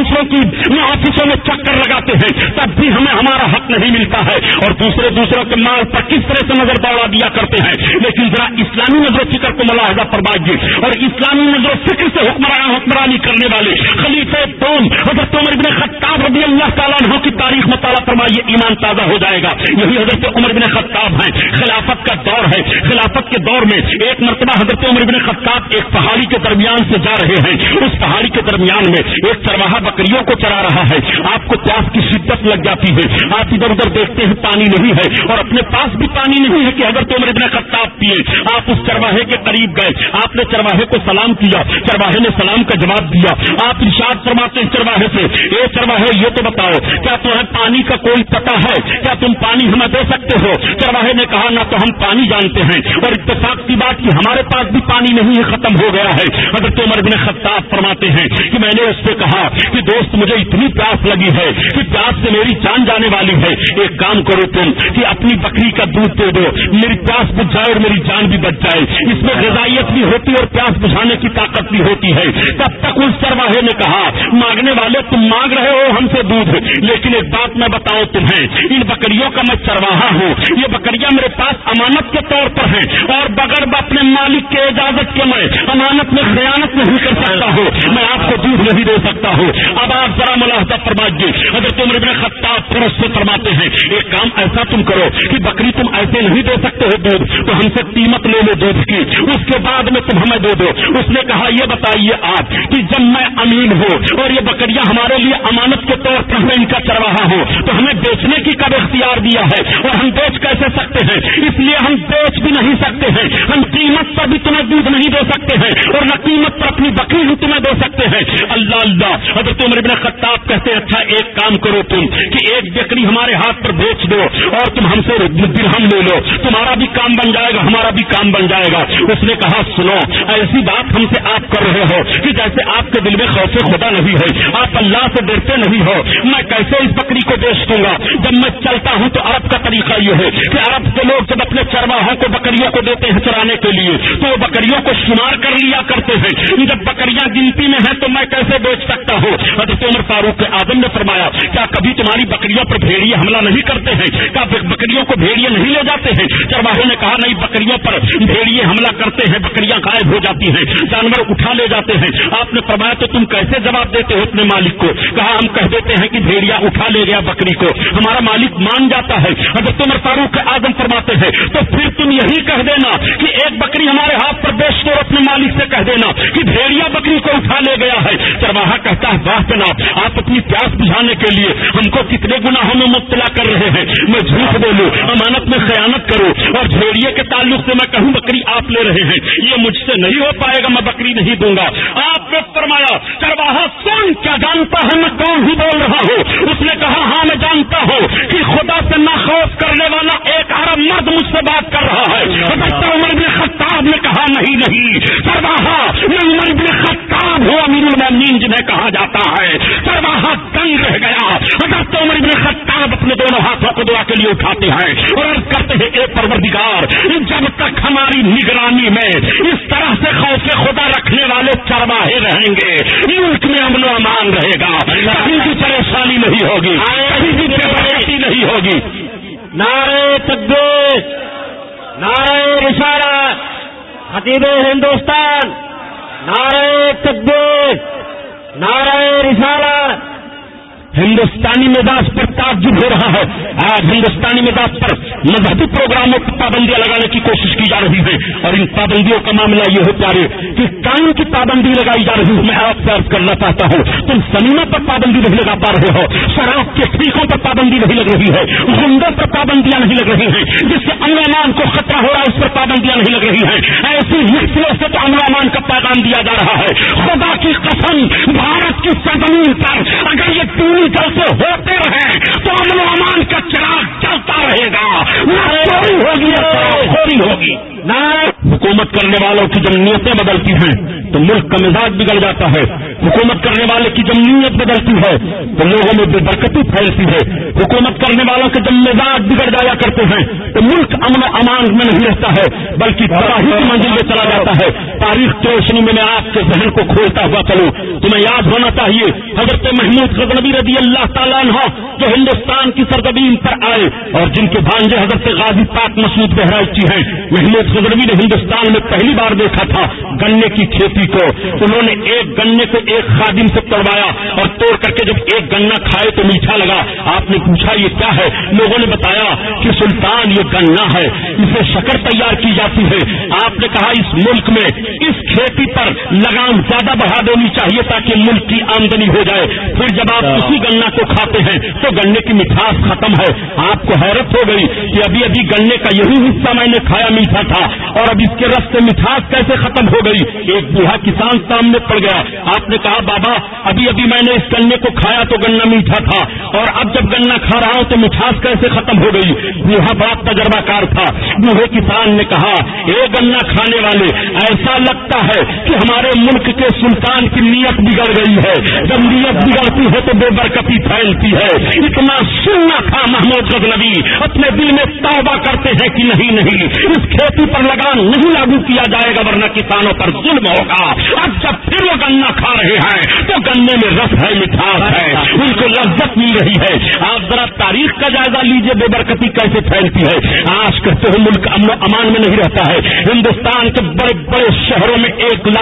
آفسوں میں چکر لگاتے ہیں، تب بھی ہمیں ہمارا حق نہیں ملتا ہے، اور دوسروں کے مال پر کس طرح سے نظر دوڑا دیا کرتے ہیں۔ لیکن ذرا اسلامی نظر و فکر کو ملاحظہ فرمائیے، اور اسلامی نظر و فکر سے حکمرانی کرنے والے خلیفہ دوم حضرت عمر بن خطاب رضی اللہ تعالیٰ عنہ کی تاریخ مطالعہ فرمائیے، ایمان تازہ ہو جائے گا۔ یہی حضرت عمر بن خطاب ہیں، خلافت کا دور ہے۔ خلافت کے دور میں ایک مرتبہ حضرت عمر بن خطاب ایک پہاڑی کے درمیان سے جا رہے ہیں، اس پہاڑی کے درمیان میں ایک چرواہا بکریوں کو چرا رہا ہے۔ آپ کو پیاس کی شدت لگ جاتی ہے، آپ ادھر ادھر دیکھتے ہیں، پانی نہیں ہے اور اپنے پاس بھی پانی نہیں ہے کہ حضرت عمر بن خطاب پیے۔ آپ اس چرواہے کے قریب گئے، آپ نے چرواہے کو سلام کیا، چرواہے نے سلام کا جواب دیا۔ آپ ارشاد فرماتے ہیں چرواہے سے، اے چرواہے یہ تو بتاؤ کیا تمہیں پانی کا کوئی پتہ ہے؟ کیا تم پانی ہمیں دے سکتے ہو؟ چرواہے نے کہا، نہ تو ہم پانی جانتے ہیں اور اتفاق کی بات کہ ہمارے پاس بھی پانی نہیں ہے، ختم ہو گیا ہے۔ حضرت عمر بن خطاب فرماتے ہیں کہ میں نے اس سے کہا کہ دوست مجھے اتنی پیاس لگی ہے کہ پیاس سے میری جان جانے والی ہے، ایک کام کرو تم کہ اپنی بکری کا دودھ دے دو، میری پیاس بجھ جائے اور میری جان بھی بچ جائے. اس میں غذائیت بھی ہوتی ہے اور پیاس بجھانے کی طاقت بھی ہوتی ہے. تب تک اس چرواہے نے کہا مانگنے والے تم مانگ رہے ہو ہم سے دودھ, لیکن ایک بات میں بتاؤں تمہیں, ان بکریوں کا میں چرواہا ہوں, یہ بکریاں میرے پاس امانت کے طور پر ہیں اور بغیر اپنے مالک کے اجازت کے میں امانت میں خیانت نہیں کر سکتا ہوں, میں آپ کو دودھ نہیں دے سکتا ہوں. اب آپ ذرا ملاحظہ فرمائیے, حضرت عمر بن خطاب پھر اس سے فرماتے ہیں ایک کام ایسا تم کرو کہ بکری تم ایسے نہیں دے سکتے ہو دودھ, تو ہم سے قیمت لے لو دودھ کی, اس کے بعد میں تم ہمیں دے دو. اس نے کہا یہ بتائیے آپ کہ جب میں امین ہوں اور یہ بکریاں ہمارے لیے امانت کے طور پر میں ان کا چرواہا ہوں, تو ہمیں بیچنے کی کب اختیار دیا ہے, اور ہم بیچ کیسے سکتے ہیں؟ اس لیے ہم بیچ بھی نہیں سکتے ہیں, ہم قیمت پر بھی تمہیں دودھ نہیں دے سکتے ہیں اور نہ قیمت پر اپنی بکری بھی تمہیں دے سکتے ہیں. اللہ اللہ. حضرت عمر بن خطاب کہتے ہیں اچھا ایک کام کرو تم کہ ایک بکری ہمارے ہاتھ پر بیچ دو اور تم ہم سے درہم لے لو, تمہارا بھی کام بن جائے گا ہمارا بھی کام بن جائے گا. اس نے کہا سنو, ایسی بات ہم سے آپ کر رہے ہو کہ جیسے آپ کے دل میں خوف خدا نہیں ہے, آپ اللہ سے ڈرتے نہیں ہو. میں کیسے اس بکری کو بیچ دوں گا؟ جب میں چلتا ہوں تو عرب کا طریقہ یہ ہے کہ عرب کے لوگ جب اپنے چرواہوں کو بکریوں کو دیتے ہیں چرانے کے لیے تو وہ بکریوں کو شمار کر لیا کرتے ہیں. جب بکریاں گنتی میں ہیں تو میں کیسے بیچ سکتا ہوں؟ حضرت عمر فاروق اعظم نے فرمایا کیا کبھی تمہاری بکریوں پر بھیڑیے حملہ نہیں کرتے ہیں؟ کیا بکریوں کو بھیڑیے نہیں لے جاتے ہیں؟ چرواہوں نے کہا نہیں, بکریوں پر بھیڑیے حملہ کرتے ہیں, بکریاں غائب ہو جاتی ہیں, جانور اٹھا لے جاتے ہیں. آپ نے فرمایا تو تم کیسے جواب دیتے ہو اپنے مالک کو؟ کہا ہم کہہ دیتے ہیں کہ بھیڑیا اٹھا لے گیا بکری کو, ہمارا مالک مان جاتا ہے. حضرت عمر فاروق اعظم فرماتے ہیں تو پھر تم یہی کہہ دینا کہ ایک بکری ہمارے ہاتھ پر بیچ دو, اپنے مالک سے کہہ دینا کہ بھیڑیا بکری کو اٹھا لے گیا ہے. چرواہا کہتا ہے واہ جناب, آپ اپنی پیاس بجھانے کے لیے ہم کو کتنے گناہوں میں مبتلا کر رہے ہیں. میں جھوٹ بولوں, امانت میں خیانت کروں اور بھیڑیے کے تعلق سے میں کہوں بکری آپ لے رہے ہیں, یہ مجھ سے نہیں ہو پائے گا, میں بکری نہیں دوں گا. آپ نے فرمایا چرواہا سن, کیا جانتا ہے میں کون ہی بول رہا ہوں؟ اس نے کہا ہاں میں جانتا ہوں کہ خدا سے نہ خوف کرنے والا ایک عرب مرد مجھ سے بات کر رہا ہے. حضرت عمر بن خطاب نے کہا نہیں چرواہا میں عمر بن خطاب ہوں, امیر المومنین جنہیں کہا جاتا ہے. چرواہا دنگ رہ گیا. حضرت عمر بن خطاب اپنے دونوں ہاتھوں کو دعا کے لیے اٹھاتے ہیں اور عرض کرتے ہیں اے پروردگار, جب تک ہماری نگرانی میں اس طرح سے خوف خدا رکھنے والے چرواہے رہیں گے ملک میں امن و امان رہے گا, کہیں بھی پریشانی نہیں ہوگی, کہیں بھی بےبسی نہیں ہوگی.
نعرہ تکبیر, نعرہ رسالت, خطیب ہندوستان, نعرہ تکبیر, نعرہ رسالت.
ہندوستانی مزاج پر تعجب ہو رہا ہے. آج ہندوستانی مزاج پر مذہبی پروگراموں پر پابندیاں لگانے کی کوشش کی جا رہی ہے اور ان پابندیوں کا معاملہ یہ ہے پیارے کہ قانون کی پابندی لگائی جا رہی ہے. میں آپ سے عرض کرنا چاہتا ہوں تم سنیما پر پابندی نہیں لگا پا رہے ہو, شراب کے ٹھیکوں پر پابندی نہیں لگ رہی ہے, غنڈوں پر پابندیاں نہیں لگ رہی ہیں, جس سے امن و امان کو خطرہ ہو رہا ہے اس پر پابندیاں نہیں لگ رہی ہیں. ایسی مشکلوں سے تو امن و امان کا پیغام دیا جا رہا ہے. خدا کی قسم, بھارت کی سرزمین پر اگر یہ جلسے ہوتے رہے تو امن و امان کا چراغ چلتا رہے گا, نہ چوری ہوگی نہ خوری ہوگی. حکومت کرنے والوں کی جب نیتیں بدلتی ہیں تو ملک کا مزاج بگڑ جاتا ہے. حکومت کرنے والے کی جب نیت بدلتی ہے تو لوگوں میں بے برکتی پھیلتی ہے. حکومت کرنے والوں کے جب مزاج بگڑ جایا کرتے ہیں تو ملک امن و امان میں نہیں رہتا ہے بلکہ تباہی کی منزل میں چلا جاتا ہے. تاریخ کی روشنی میں آپ کے ذہن کو کھولتا ہوا چلوں, تمہیں یاد ہونا چاہیے حضرت محمود غزنوی رضی اللہ تعالیٰ عنہ جو ہندوستان کی سرزمین پر آئے اور جن کے بھانجے حضرت غازی پاک مسعود بہرائچی ہیں. محمود غزنوی نے ہندوستان میں پہلی بار دیکھا تھا گنے کی کھیتی کو. انہوں نے ایک گنے کو ایک خادم سے توڑوایا اور توڑ کر کے جب ایک گنا کھائے تو میٹھا لگا. آپ نے پوچھا یہ کیا ہے؟ لوگوں نے بتایا کہ سلطان یہ گنا ہے, اسے شکر تیار کی جاتی ہے. آپ نے کہا اس ملک میں اس کھیتی پر لگام زیادہ بڑھا دینی چاہیے تاکہ ملک کی آمدنی ہو جائے. پھر جب آپ اسی گنا کو کھاتے ہیں تو گنے کی مٹھاس ختم ہے. آپ کو حیرت ہو گئی کہ ابھی ابھی گنے کا یہی حصہ میں نے کھایا میٹھا تھا اور اب اس کے رس سے مٹھاس کیسے ختم ہو گئی. ایک بوڑھا کسان سامنے پڑ گیا. آپ نے کہا بابا ابھی ابھی میں نے اس گنے کو کھایا تو گنا میٹھا تھا, اور اب جب گنا کھا رہا ہوں تو مٹھاس کیسے ختم ہو گئی. بوڑھا بڑا تجربہ کار تھا. بوڑھے کسان نے کہا اے گنا کھانے والے, ایسا لگتا ہے کہ ہمارے ملک کے سلطان کی نیت بگڑ گئی ہے. جب نیت بگڑتی ہے تو بے برکتی پھیلتی ہے. اتنا سننا تھا محمود غزنوی اپنے دل میں توبہ کرتے ہیں کہ نہیں اس کھیتی پر لگان نہیں لاگو کیا جائے گا ورنہ کسانوں پر ظلم ہوگا. اب جب پھر وہ گنا کھا رہے ہیں تو گنے میں رس ہے, مٹھاس ہے, ان کو لذت مل رہی ہے. آپ ذرا تاریخ کا جائزہ لیجئے بے برکتی کیسے پھیلتی ہے. آج کرتے ہوئے ملک امن و امان میں نہیں رہتا ہے. ہندوستان کے بڑے بڑے شہروں میں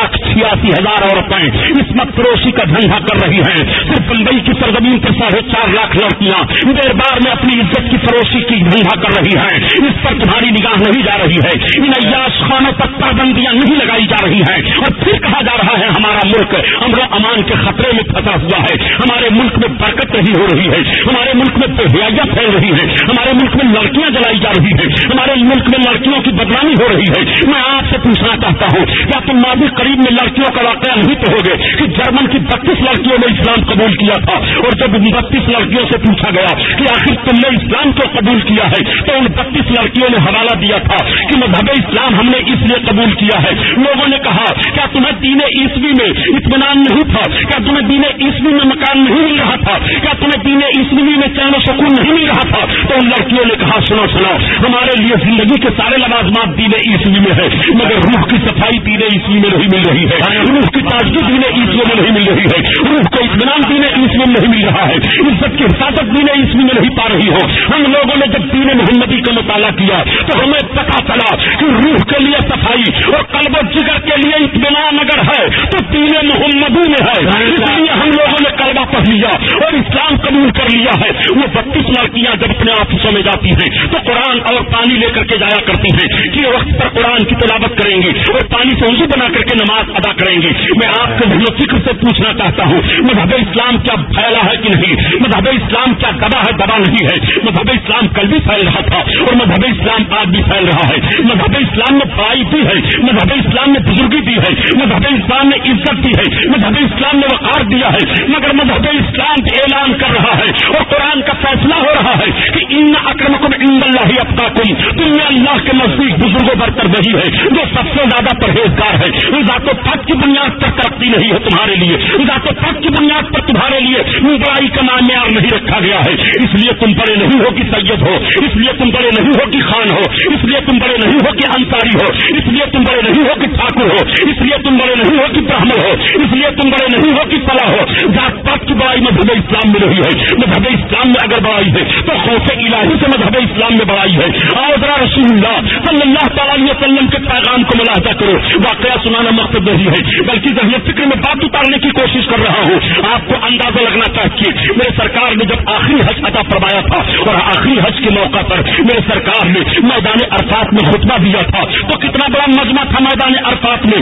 1,86,000 عورتیں عصمت فروشی کا دھندا کر رہی ہیں. صرف بمبئی کی سرزمین پر 4.5 لاکھ لڑکیاں دیر بار میں اپنی عزت کی فروشی کی دھندا کر رہی ہیں. اس پر تمہاری نگاہ نہیں جا رہی ہے. ان عیاش خانوں پر پابندیاں نہیں لگائی جا رہی ہیں, اور پھر کہا جا رہا ہے ہمارا ملک امن و امان کے خطرے میں پھنسا ہوا ہے. ہمارے ملک میں برکت نہیں ہو رہی ہے. ہمارے ملک میں بے حیائی پھیل رہی ہے. ہمارے ملک میں لڑکیاں جلائی جا رہی ہیں. ہمارے ملک میں لڑکیوں کی بدنامی ہو رہی ہے. میں آپ سے پوچھنا چاہتا ہوں کیا تم ماضی قریب میں لڑکیوں کا واقعہ نہیں تو ہوگے کہ جرمن کی 32 لڑکیوں نے اسلام قبول کیا تھا, اور جب 32 لڑکیوں سے پوچھا گیا کہ آخر تم نے اسلام کو قبول کیا ہے تو ان 32 لڑکیوں نے حوالہ دیا تھا کہ مذہب اسلام ہم نے اس لیے قبول کیا ہے. لوگوں نے کہا کیا تمہیں دین عیسوی میں اطمینان نہیں تھا, کیا تمہیں دین عیسوی میں مکان نہیں مل رہا تھا, کیا تمہیں دین عیسوی میں چین و سکون نہیں مل رہا تھا. تو ان لڑکیوں نے کہا سنو ہمارے لیے زندگی کے سارے لوازمات دین عیسوی میں ہے, مگر روح کی صفائی دین عیسوی میں نہیں مل رہی ہے, روح کی تازگی دین عیسوی میں نہیں مل رہی ہے, روح کو اطمینان دین عیسوی میں نہیں مل رہا ہے, عزت کی حفاظت دین عیسوی میں نہیں پا رہی ہو. ہم لوگوں نے جب دین محمدی کا مطالعہ کیا تو ہمیں پتا چلا کہ روح کے لیے صفائی اور قلب و جگر کے لیے اطمینان اگر ہے تو دین محمدی میں ہے. اس لیے ہم لوگوں نے کلمہ پڑھ لیا اور اسلام قبول کر لیا ہے. وہ 32 لڑکیاں جب اپنے آفسوں میں جاتی ہیں تو قرآن اور پانی لے کر کے جایا کرتی ہیں کہ وقت پر قرآن کی تلاوت کریں گی اور پانی سے وضو بنا کر کے نماز ادا کریں گی. میں آپ کے ذہن و فکر سے پوچھنا چاہتا ہوں مذہب اسلام کیا پھیلا ہے کہ نہیں, مذہب اسلام کیا دبا ہے دبا نہیں ہے. مذہب اسلام کل بھی پھیل رہا تھا اور مذہب اسلام آج بھی پھیل رہا ہے. مذہب اسلام نے بڑائی دی ہے, مذہب اسلام نے بزرگی دی ہے, مذہب اسلام نے عزت دی ہے, مذہب اسلام نے وقار دیا ہے, مگر مذہب اسلام اعلان کر رہا ہے اور قرآن کا فیصلہ ہو رہا ہے کہ ان اکرمکم عند اللہ اتقاکم, تم میں اللہ کے نزدیک بزرگوں برتر وہی ہے جو سب سے زیادہ پرہیزگار ہے. ذات و پاک کی بنیاد پر ترقی نہیں ہے تمہارے لیے, ذات و پاک کی بنیاد پر تمہارے لیے بڑائی کا معیار نہیں رکھا گیا ہے. اس لیے تم بڑے نہیں ہو کہ سید ہو, اس لیے تم بڑے نہیں ہو کہ خان ہو, اس لیے تم بڑے نہیں ہو کہ انصاری ہو, اس لیے تم بڑے نہیں ہو کہ ٹھاکر ہو, اس لیے تم بڑے نہیں ہو کہ براہمن ہو, اس لیے تم بڑے نہیں ہو کہ فلاح ہو. ذات پاک کی بڑائی مذہب اسلام میں نہیں ہے. مذہب اسلام میں اگر بڑائی ہے تو خوف الہی سے مذہب اسلام میں بڑائی ہے. آؤ ذرا رسول اللہ صلی اللہ تعالی علیہ وسلم کے پیغام کو ملاحظہ کرو. واقعہ سنانا مقصد نہیں ہے بلکہ ذہن فکر میں بات اتارنے کی کوشش کر رہا ہوں. آپ کو اندازہ لگنا چاہیے میرے سرکار نے جب آخری حج عطا فرمایا تھا اور آخری حج کے موقع پر میرے سرکار نے میدان عرفات میں خطبہ دیا تھا تو کتنا بڑا مجمع تھا میدان عرفات میں.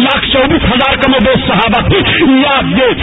1,24,000 کم و بیش صحابہ تھے. یاد یہ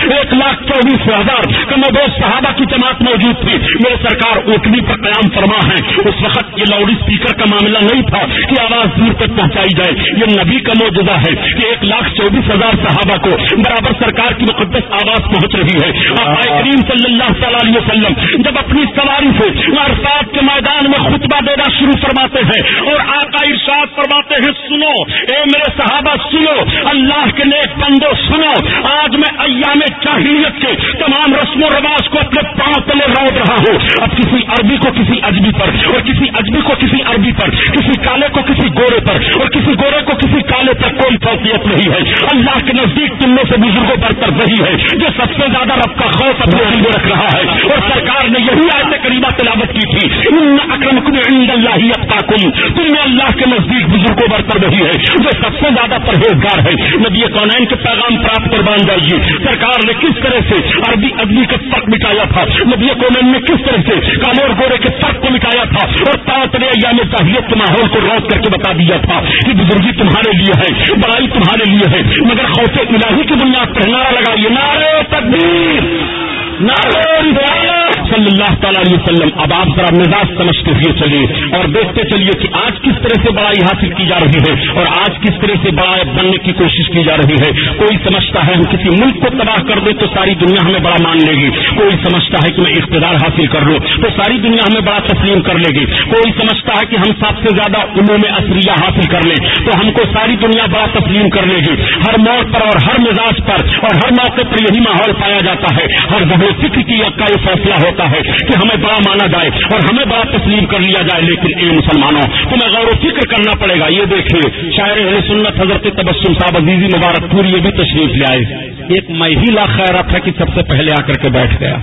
1,24,000 کم و بیش صحابہ کی جماعت موجود تھی. میرے سرکار اونٹنی پر قیام فرما ہے. اس وقت یہ لاؤڈ اسپیکر کا معاملہ نہیں تھا کہ آواز دور تک پہنچائی جائے. یہ نبی کا معجزہ ہے کہ 1,24,000 صحابہ کو برابر سرکار کی مقدس آواز پہنچ رہی ہے. آقا کریم صلی اللہ تعالی علیہ وسلم جب اپنی سواری سے عرفات کے میدان میں خطبہ دینا شروع فرماتے ہیں اور آقا ارشاد فرماتے ہیں سنو اے میرے صحابہ سنو, اللہ کے نیک بندو سنو, آج میں ایام جاہلیت کے تمام رسم و رواج کو اپنے پاؤں تلے روٹ رہا ہوں. اب کسی عربی کو کسی اجمی پر اور کسی اجمی کو کسی عربی پر, کسی کالے کو کسی گورے پر اور کسی گورے کو کسی کالے پر کوئی فوقیت نہیں ہے. اللہ کے نزدیک تم میں سے بزرگوں برتر وہی ہے جو سب سے زیادہ رب کا خوف اپنے دل میں رکھ رہا ہے. اور سرکار نے یہی آیت کریمہ تلاوت کی تھی ان اکرمکم عند اللہ اتقاکم, تم میں اللہ کے نزدیک بزرگوں برتر وہی ہے جو سب سے زیادہ پرہیزگار ہے. نبی کونین کے پیغام پر آپ قربان جائیے. سرکار نے کس طرح سے عربی ادبی کا فرق مٹایا تھا, نبی کونین نے کس طرح سے کالے اور گورے کے فرق کو مٹایا تھا اور تاطرے ایام جاہلیت کے ماحول کو روک کر کے بتا دیا تھا کہ بزرگی تمہارے لیے ہے, بڑائی تمہارے لیے ہے, مگر خوف الہی کی بنیاد پر نعرہ لگائیے نعرہ تکبیر, نعرہ رسالت. صلی اللہ تعالیٰ علیہ وسلم. اب آپ ذرا مزاج سمجھتے ہوئے چلیے اور دیکھتے چلیے کہ آج کس طرح سے بڑائی حاصل کی جا رہی ہے اور آج کس طرح سے بڑا بننے کی کوشش کی جا رہی ہے. کوئی سمجھتا ہے ہم کسی ملک کو تباہ کر دیں تو ساری دنیا ہمیں بڑا مان لے گی. کوئی سمجھتا ہے کہ میں اقتدار حاصل کر لوں تو ساری دنیا ہمیں بڑا تسلیم کر لے گی. کوئی سمجھتا ہے کہ ہم سب سے زیادہ علوم عصریہ حاصل کر لیں تو ہم کو ساری دنیا بڑا تسلیم کر لے گی. ہر موڑ پر اور ہر مزاج پر اور ہر موقع پر یہی ماحول پایا جاتا ہے. ہر ذہن و فکر کی کا یہ فیصلہ ہوتا ہے کہ ہمیں بڑا مانا جائے اور ہمیں بڑا تسلیم کر لیا جائے. لیکن اے مسلمانوں, تمہیں غور و فکر کرنا پڑے گا. یہ دیکھیے شاعر اہل سنت حضرت تبسم صاحب عزیزی مبارک پوری یہ بھی تشریف لے آئے. ایک مہیلا خیرات ہے کہ سب سے پہلے آ کر کے بیٹھ گیا.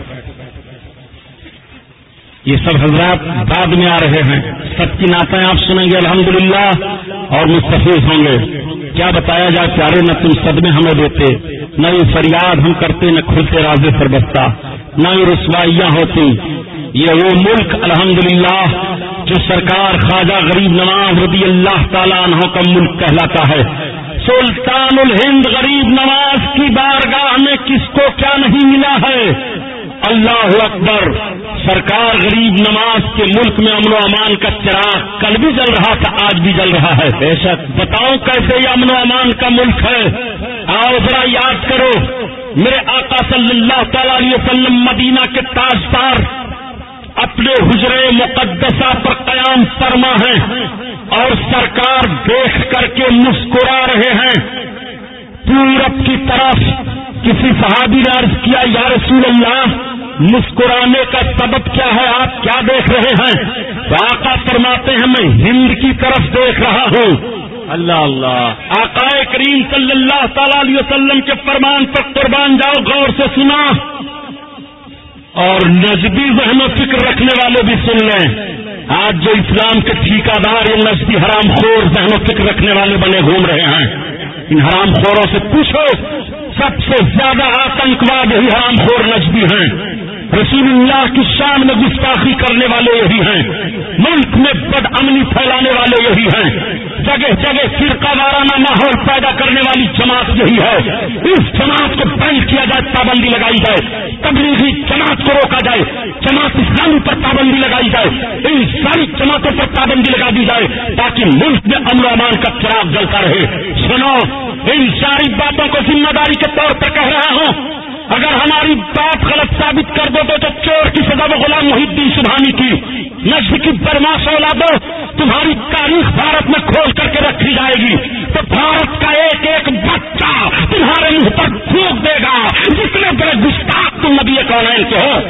یہ سب حضرات بعد میں آ رہے ہیں. سب کی نعتیں آپ سنیں گے الحمدللہ اور مستفیض ہوں گے. کیا بتایا جائے پیارے, نہ تم صدمے ہمیں دیتے, نہ یہ فریاد ہم کرتے, نہ کھلتے رازے پر بستا, نہ یہ رسوائیاں ہوتی. یہ وہ ملک الحمدللہ جو سرکار خواجہ غریب نواز رضی اللہ تعالیٰ عنہ کا ملک کہلاتا ہے. سلطان الہند غریب نواز کی بارگاہ میں کس کو کیا نہیں ملا ہے. اللہ اکبر. سرکار غریب نواز کے ملک میں امن و امان کا چراغ کل بھی جل رہا تھا, آج بھی جل رہا ہے. بے شک. بتاؤ کیسے یہ امن و امان کا ملک ہے. آؤ ذرا یاد کرو, میرے آقا صلی اللہ تعالی علیہ وسلم مدینہ کے تاجدار اپنے حجرے مقدسہ پر قیام فرما ہیں اور سرکار دیکھ کر کے مسکرا رہے ہیں. پورب کی طرف کسی صحابی نے عرض کیا, یا رسول اللہ مسکرانے کا سبب کیا ہے, آپ کیا دیکھ رہے ہیں؟ تو آقا فرماتے ہیں میں ہند کی طرف دیکھ رہا ہوں. اللہ اللہ. آقا کریم صلی اللہ تعالی علیہ وسلم کے فرمان پر قربان جاؤ, غور سے سنا اور نجدی ذہن و فکر رکھنے والے بھی سن لیں. آج جو اسلام کے ٹھیکادار یہ نجدی حرام خور ذہن و فکر رکھنے والے بنے گھوم رہے ہیں. ان حرام خوروں سے پوچھو, سب سے زیادہ آتنکواد یہی حرام خور نجدی ہیں. رسول اللہ کی شان میں گستاخی کرنے والے یہی ہیں. ملک میں بد امنی پھیلانے والے یہی ہیں. جگہ جگہ فرقہ وارانہ ماحول پیدا کرنے والی جماعت یہی ہے. اس جماعت کو بند کیا جائے, پابندی لگائی جائے. تبلیغی جماعت کو روکا جائے, جماعت اسلامی پر پابندی لگائی جائے. ان ساری جماعتوں پر پابندی لگا دی جائے تاکہ ملک میں امن و امان کا چراغ جلتا رہے. سنو, ان ساری باتوں کو ذمہ داری کے طور پر کہہ رہا ہوں. اگر ہماری بات غلط ثابت کر دو تو چور کی سزا وہ غلام محی الدین سبحانی کی, نجد کی برماش اولادو تمہاری تاریخ بھارت میں کھول کر کے رکھی جائے گی تو بھارت کا ایک ایک بچہ تمہارے منہ پر تھوک دے گا جتنے بڑے گستاخ تم نبی کونین کے ہو.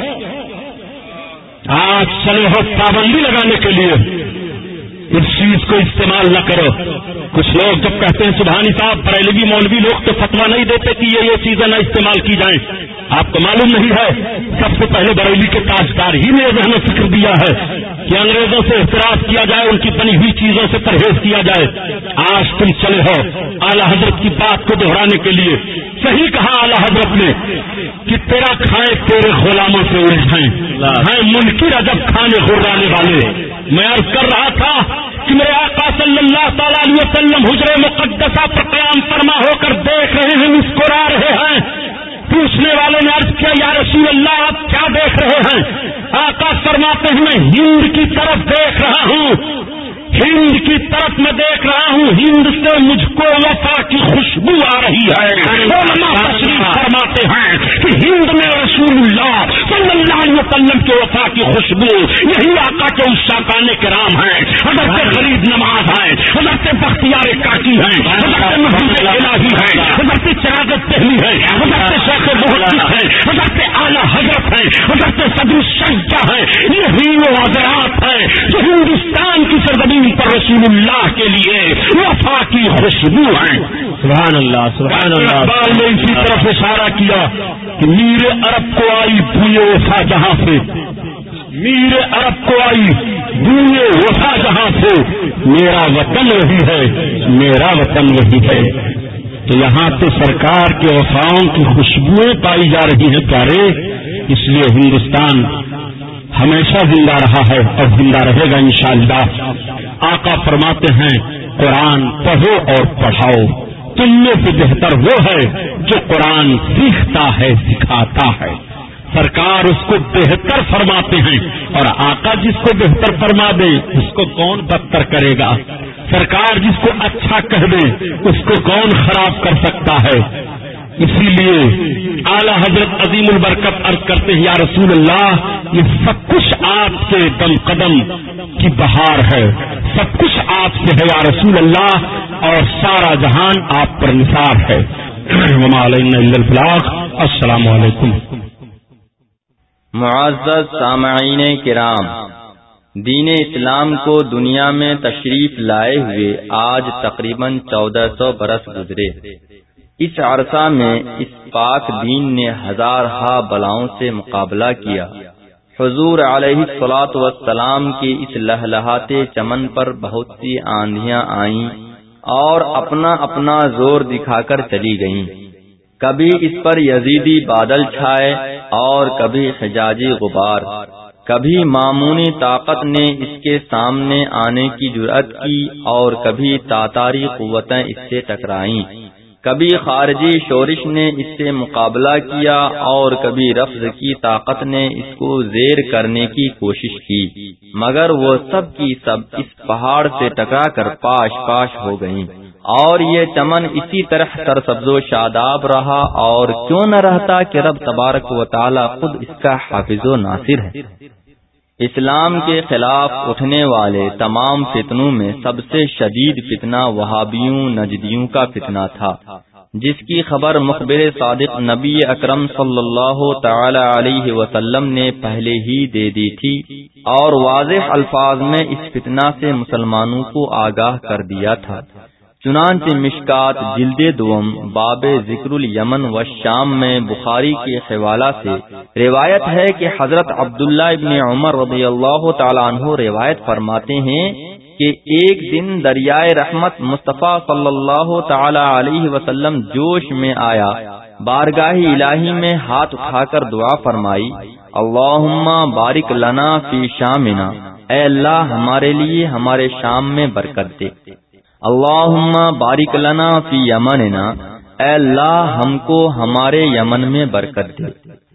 آج چلے ہو پابندی لگانے کے لیے, اس چیز کو استعمال نہ کرو. کچھ لوگ جب کہتے ہیں سبحانی صاحب بریلوی مولوی لوگ تو فتویٰ نہیں دیتے کہ یہ چیزیں نہ استعمال کی جائیں. آپ کو معلوم نہیں ہے سب سے پہلے بریلی کے تاجدار ہی نے ذہن و فکر دیا ہے کہ انگریزوں سے احتراز کیا جائے, ان کی بنی ہوئی چیزوں سے پرہیز کیا جائے. آج تم چلے ہو اعلیٰ حضرت کی بات کو دہرانے کے لیے. صحیح کہا اعلیٰ حضرت نے کہ تیرا کھائے تیرے غلاموں سے الجھیں ہیں ملکی رجب کھانے غرانے والے. میں عرض کر رہا تھا کہ میرے آقا صلی اللہ تعالی علیہ وسلم حجرے مقدسہ پر قیام فرما ہو کر دیکھ رہے ہیں, مسکرا رہے ہیں. پوچھنے والوں نے عرض کیا, یا رسول اللہ آپ کیا دیکھ رہے ہیں؟ آقا فرماتے ہیں میں ہند کی طرف دیکھ رہا ہوں. ہند کی طرف میں دیکھ رہا ہوں, ہند سے مجھ کو وفا کی خوشبو آ رہی ہے. علماء تشریف فرماتے ہیں کہ ہند میں رسول اللہ صلی اللہ علیہ وسلم کے وفا کی خوشبو یہی آقا کے عشاقان کرام ہیں. حضرت غریب نواز ہیں, حضرت بختیار کاکی ہیں, حضرت محمود الہی ہیں, حضرت چراغ دہلی ہیں, حضرت شیخ محدث ہیں, حضرت اعلیٰ حضرت ہیں, حضرت صدر الشجاع ہیں. یہی وہ حضرات ہیں جو ہندوستان کی سرزمین پر رسول اللہ کے لیے وفا کی خوشبو ہیں.
سبحان اللہ سبحان اللہ.
اقبال نے اسی طرف اشارہ کیا کہ میر عرب کو آئی بوئے وفا جہاں سے, میر عرب کو آئی بوئے وفا جہاں سے, میرا وطن وہی ہے, میرا وطن وہی ہے. تو یہاں تو سرکار کے وفاؤں کی خوشبوئیں پائی جا رہی ہیں پیارے. اس لیے ہندوستان ہمیشہ زندہ رہا ہے اور زندہ رہے گا انشاءاللہ. آقا فرماتے ہیں قرآن پڑھو اور پڑھاؤ, تم میں سے بہتر وہ ہے جو قرآن سیکھتا ہے سکھاتا ہے. سرکار اس کو بہتر فرماتے ہیں، اور آقا جس کو بہتر فرما دے اس کو کون بدتر کرے گا؟ سرکار جس کو اچھا کہہ دے اس کو کون خراب کر سکتا ہے؟ اسی لیے اعلی حضرت عظیم البرکت عرض کرتے ہیں، یا رسول اللہ یہ سب کچھ آپ کے دم قدم کی بہار ہے، سب کچھ آپ سے ہے یا رسول اللہ، اور سارا جہان آپ پر نثار ہے۔ وما علینا الا البلاغ۔ السلام علیکم۔
معزز سامعین کرام، دین اسلام کو دنیا میں تشریف لائے ہوئے آج تقریباً 1400 برس گزرے۔ اس عرصہ میں اس پاک دین نے ہزارہا بلاؤں سے مقابلہ کیا۔ حضور علیہ الصلوۃ والسلام کے اس لہلہاتے چمن پر بہت سی آندھیاں آئیں اور اپنا اپنا زور دکھا کر چلی گئیں۔ کبھی اس پر یزیدی بادل چھائے اور کبھی حجازی غبار، کبھی مامونی طاقت نے اس کے سامنے آنے کی جرأت کی اور کبھی تاتاری قوتیں اس سے ٹکرائیں، کبھی خارجی شورش نے اس سے مقابلہ کیا اور کبھی رفض کی طاقت نے اس کو زیر کرنے کی کوشش کی، مگر وہ سب کی سب اس پہاڑ سے ٹکرا کر پاش پاش ہو گئیں، اور یہ چمن اسی طرح سرسبز و شاداب رہا، اور کیوں نہ رہتا کہ رب تبارک و تعالی خود اس کا حافظ و ناصر ہے۔ اسلام کے خلاف اٹھنے والے تمام فتنوں میں سب سے شدید فتنہ وہابیوں نجدیوں کا فتنہ تھا، جس کی خبر مخبر صادق نبی اکرم صلی اللہ تعالی علیہ وسلم نے پہلے ہی دے دی تھی، اور واضح الفاظ میں اس فتنہ سے مسلمانوں کو آگاہ کر دیا تھا۔ چنانچہ مشکات جلد دوم باب ذکر الیمن و شام میں بخاری کے حوالہ سے روایت ہے کہ حضرت عبداللہ ابن عمر رضی اللہ تعالیٰ عنہ روایت فرماتے ہیں کہ ایک دن دریائے رحمت مصطفیٰ صلی اللہ تعالی علیہ وسلم جوش میں آیا، بارگاہ الہی میں ہاتھ اٹھا کر دعا فرمائی، اللہم بارک لنا فی شامنا، اے اللہ ہمارے لیے ہمارے شام میں برکت دے، اللہم بارک لنا فی یمننا، اے اللہ ہم کو ہمارے یمن میں برکت دے۔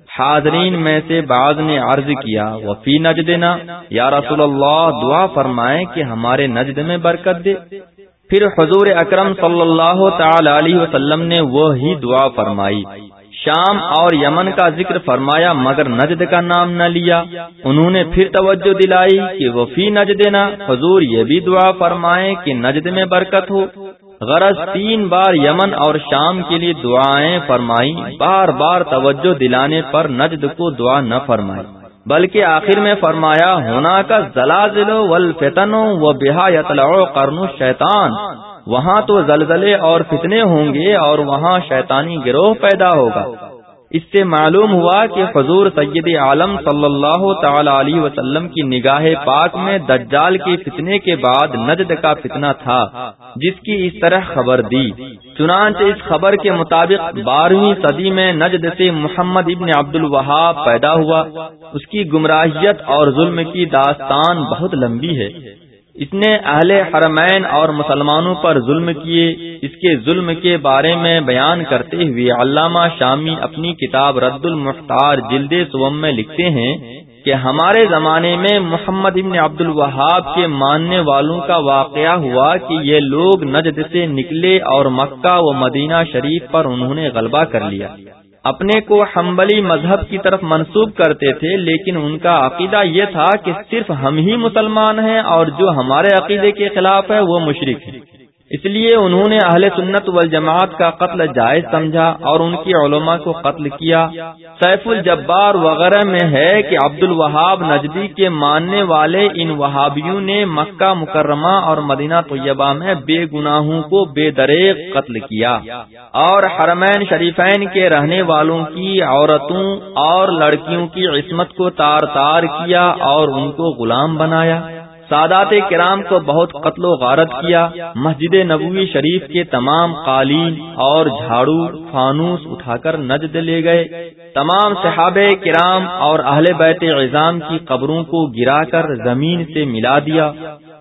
حاضرین میں سے بعض نے عرض کیا، وفی نجدنا، یا رسول اللہ دعا فرمائیں کہ ہمارے نجد میں برکت دے۔ پھر حضور اکرم صلی اللہ تعالی علیہ وسلم نے وہی دعا فرمائی، شام اور یمن کا ذکر فرمایا مگر نجد کا نام نہ لیا۔ انہوں نے پھر توجہ دلائی کہ وفی نجدنا، حضور یہ بھی دعا فرمائیں کہ نجد میں برکت ہو۔ غرض 3 بار یمن اور شام کے لیے دعائیں فرمائیں، بار بار توجہ دلانے پر نجد کو دعا نہ فرمائی، بلکہ آخر میں فرمایا، ہونا کا زلازل والفتن و بہا یطلع قرن الشیطان، وہاں تو زلزلے اور فتنے ہوں گے اور وہاں شیطانی گروہ پیدا ہوگا۔ اس سے معلوم ہوا کہ حضور سید عالم صلی اللہ تعالی علیہ وسلم کی نگاہ پاک میں دجال کے فتنے کے بعد نجد کا فتنہ تھا، جس کی اس طرح خبر دی۔ چنانچہ اس خبر کے مطابق 12ویں صدی میں نجد سے محمد ابن عبد الوہاب پیدا ہوا۔ اس کی گمراہیت اور ظلم کی داستان بہت لمبی ہے۔ اس نے اہل حرمین اور مسلمانوں پر ظلم کیے۔ اس کے ظلم کے بارے میں بیان کرتے ہوئے علامہ شامی اپنی کتاب رد المحتار جلد سوم میں لکھتے ہیں کہ ہمارے زمانے میں محمد ابن عبد الوہاب کے ماننے والوں کا واقعہ ہوا کہ یہ لوگ نجد سے نکلے اور مکہ و مدینہ شریف پر انہوں نے غلبہ کر لیا۔ اپنے کو حنبلی مذہب کی طرف منسوب کرتے تھے، لیکن ان کا عقیدہ یہ تھا کہ صرف ہم ہی مسلمان ہیں اور جو ہمارے عقیدے کے خلاف ہے وہ مشرک ہے۔ اس لیے انہوں نے اہل سنت والجماعت کا قتل جائز سمجھا اور ان کی علماء کو قتل کیا۔ سیف الجبار وغیرہ میں ہے کہ عبد الوہاب نجدی کے ماننے والے ان وہابیوں نے مکہ مکرمہ اور مدینہ طیبہ میں بے گناہوں کو بے دریغ قتل کیا اور حرمین شریفین کے رہنے والوں کی عورتوں اور لڑکیوں کی عصمت کو تار تار کیا اور ان کو غلام بنایا۔ سادات کرام کو بہت قتل و غارت کیا۔ مسجد نبوی شریف کے تمام قالین اور جھاڑو فانوس اٹھا کر نجد لے گئے۔ تمام صحابہ کرام اور اہل بیت عظام کی قبروں کو گرا کر زمین سے ملا دیا۔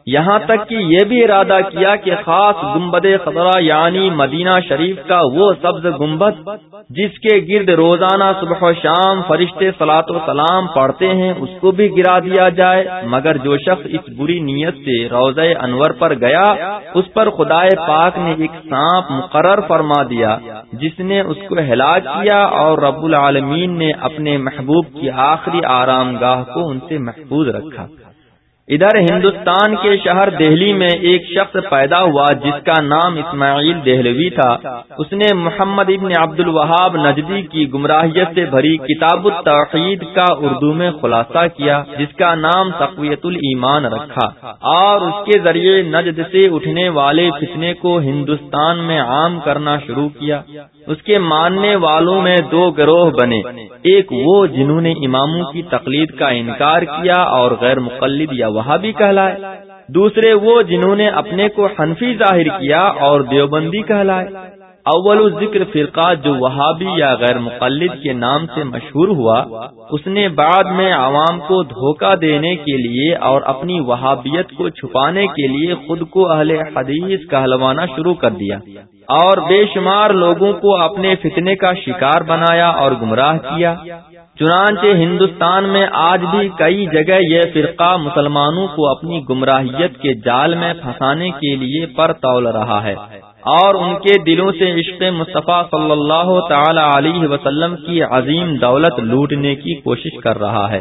یہاں تک کہ یہ بھی ارادہ کیا کہ خاص گنبد خضرا یعنی مدینہ شریف کا وہ سبز گنبد جس کے گرد روزانہ صبح و شام فرشتے صلاۃ و سلام پڑھتے ہیں اس کو بھی گرا دیا جائے، مگر جو شخص اس بری نیت سے روضہ انور پر گیا اس پر خدائے پاک نے ایک سانپ مقرر فرما دیا جس نے اس کو ہلاک کیا، اور رب العالمین نے اپنے محبوب کی آخری آرام گاہ کو ان سے محفوظ رکھا۔ ادھر ہندوستان کے شہر دہلی میں ایک شخص پیدا ہوا جس کا نام اسماعیل دہلوی تھا۔ اس نے محمد ابن عبد الوہاب نجدی کی گمراہیت سے بھری کتاب التوحید کا اردو میں خلاصہ کیا جس کا نام تقویت الایمان رکھا، اور اس کے ذریعے نجد سے اٹھنے والے فتنے کو ہندوستان میں عام کرنا شروع کیا۔ اس کے ماننے والوں میں دو گروہ بنے، ایک وہ جنہوں نے اماموں کی تقلید کا انکار کیا اور غیر مقلد یا وہابی کہلائے، دوسرے وہ جنہوں نے اپنے کو حنفی ظاہر کیا اور دیوبندی کہلائے۔ اول ذکر فرقہ جو وہابی یا غیر مقلد کے نام سے مشہور ہوا، اس نے بعد میں عوام کو دھوکہ دینے کے لیے اور اپنی وہابیت کو چھپانے کے لیے خود کو اہل حدیث کہلوانا شروع کر دیا اور بے شمار لوگوں کو اپنے فتنے کا شکار بنایا اور گمراہ کیا۔ چنانچہ ہندوستان میں آج بھی کئی جگہ یہ فرقہ مسلمانوں کو اپنی گمراہیت کے جال میں پھنسانے کے لیے پر تول رہا ہے اور ان کے دلوں سے عشق مصطفیٰ صلی اللہ تعالی علیہ وسلم کی عظیم دولت لوٹنے کی کوشش کر رہا ہے۔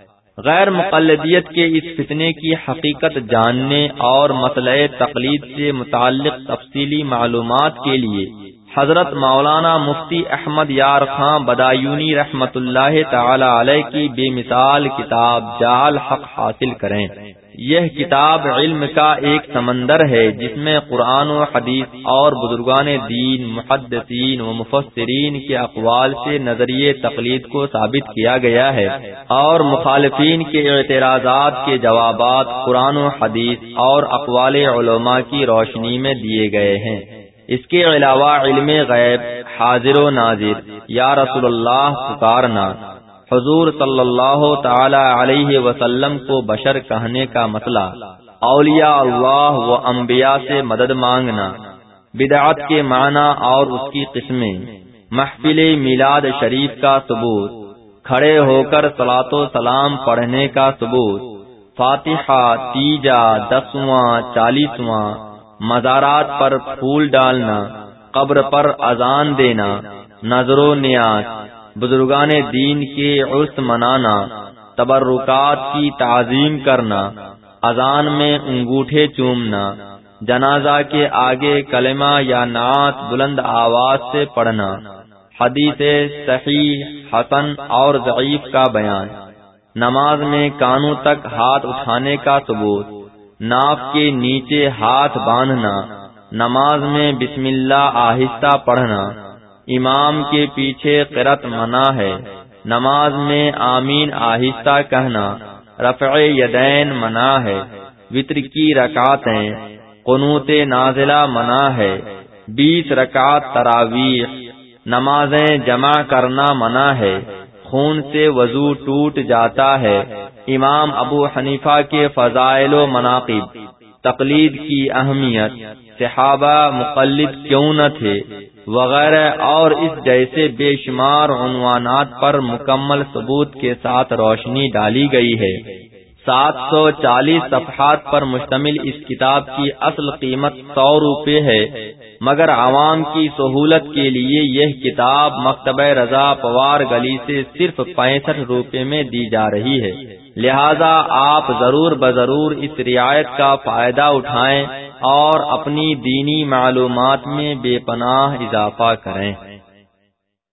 غیر مقلدیت کے اس فتنے کی حقیقت جاننے اور مسئلہ تقلید سے متعلق تفصیلی معلومات کے لیے حضرت مولانا مفتی احمد یار خان بدایونی رحمت اللہ تعالی علیہ کی بے مثال کتاب جعل حق حاصل کریں۔ یہ کتاب علم کا ایک سمندر ہے جس میں قرآن و حدیث اور بزرگان دین، محدثین و مفسرین کے اقوال سے نظریے تقلید کو ثابت کیا گیا ہے اور مخالفین کے اعتراضات کے جوابات قرآن و حدیث اور اقوال علماء کی روشنی میں دیے گئے ہیں۔ اس کے علاوہ علم غیب، حاضر و ناظر، یا رسول اللہ پکارنا، حضور صلی اللہ تعالی علیہ وسلم کو بشر کہنے کا مسئلہ، اولیاء اللہ و انبیاء سے مدد مانگنا، بدعت کے معنی اور اس کی قسمیں، محفل میلاد شریف کا ثبوت، کھڑے ہو کر صلاۃ و سلام پڑھنے کا ثبوت، فاتحہ تیجا 10واں 40واں، مزارات پر پھول ڈالنا، قبر پر اذان دینا، نظر و نیاز، بزرگان دین کے عرس منانا، تبرکات کی تعظیم کرنا، اذان میں انگوٹھے چومنا، جنازہ کے آگے کلمہ یا نعت بلند آواز سے پڑھنا، حدیث صحیح، حسن اور ضعیف کا بیان، نماز میں کانوں تک ہاتھ اٹھانے کا ثبوت، ناف کے نیچے ہاتھ باندھنا، نماز میں بسم اللہ آہستہ پڑھنا، امام کے پیچھے قرأت منع ہے، نماز میں آمین آہستہ کہنا، رفع یدین منع ہے، وتر کی رکعتیں، قنوت نازلہ منع ہے، 20 رکعت تراویح، نمازیں جمع کرنا منع ہے، خون سے وضو ٹوٹ جاتا ہے، امام ابو حنیفہ کے فضائل و مناقب، تقلید کی اہمیت، صحابہ مقلد کیوں نہ تھے، وغیرہ اور اس جیسے بے شمار عنوانات پر مکمل ثبوت کے ساتھ روشنی ڈالی گئی ہے۔ 740 صفحات پر مشتمل اس کتاب کی اصل قیمت 100 روپے ہے، مگر عوام کی سہولت کے لیے یہ کتاب مکتبہ رضا پوار گلی سے صرف 65 روپے میں دی جا رہی ہے، لہذا آپ ضرور بضرور اس رعایت کا فائدہ اٹھائیں اور اپنی دینی معلومات میں بے پناہ اضافہ کریں۔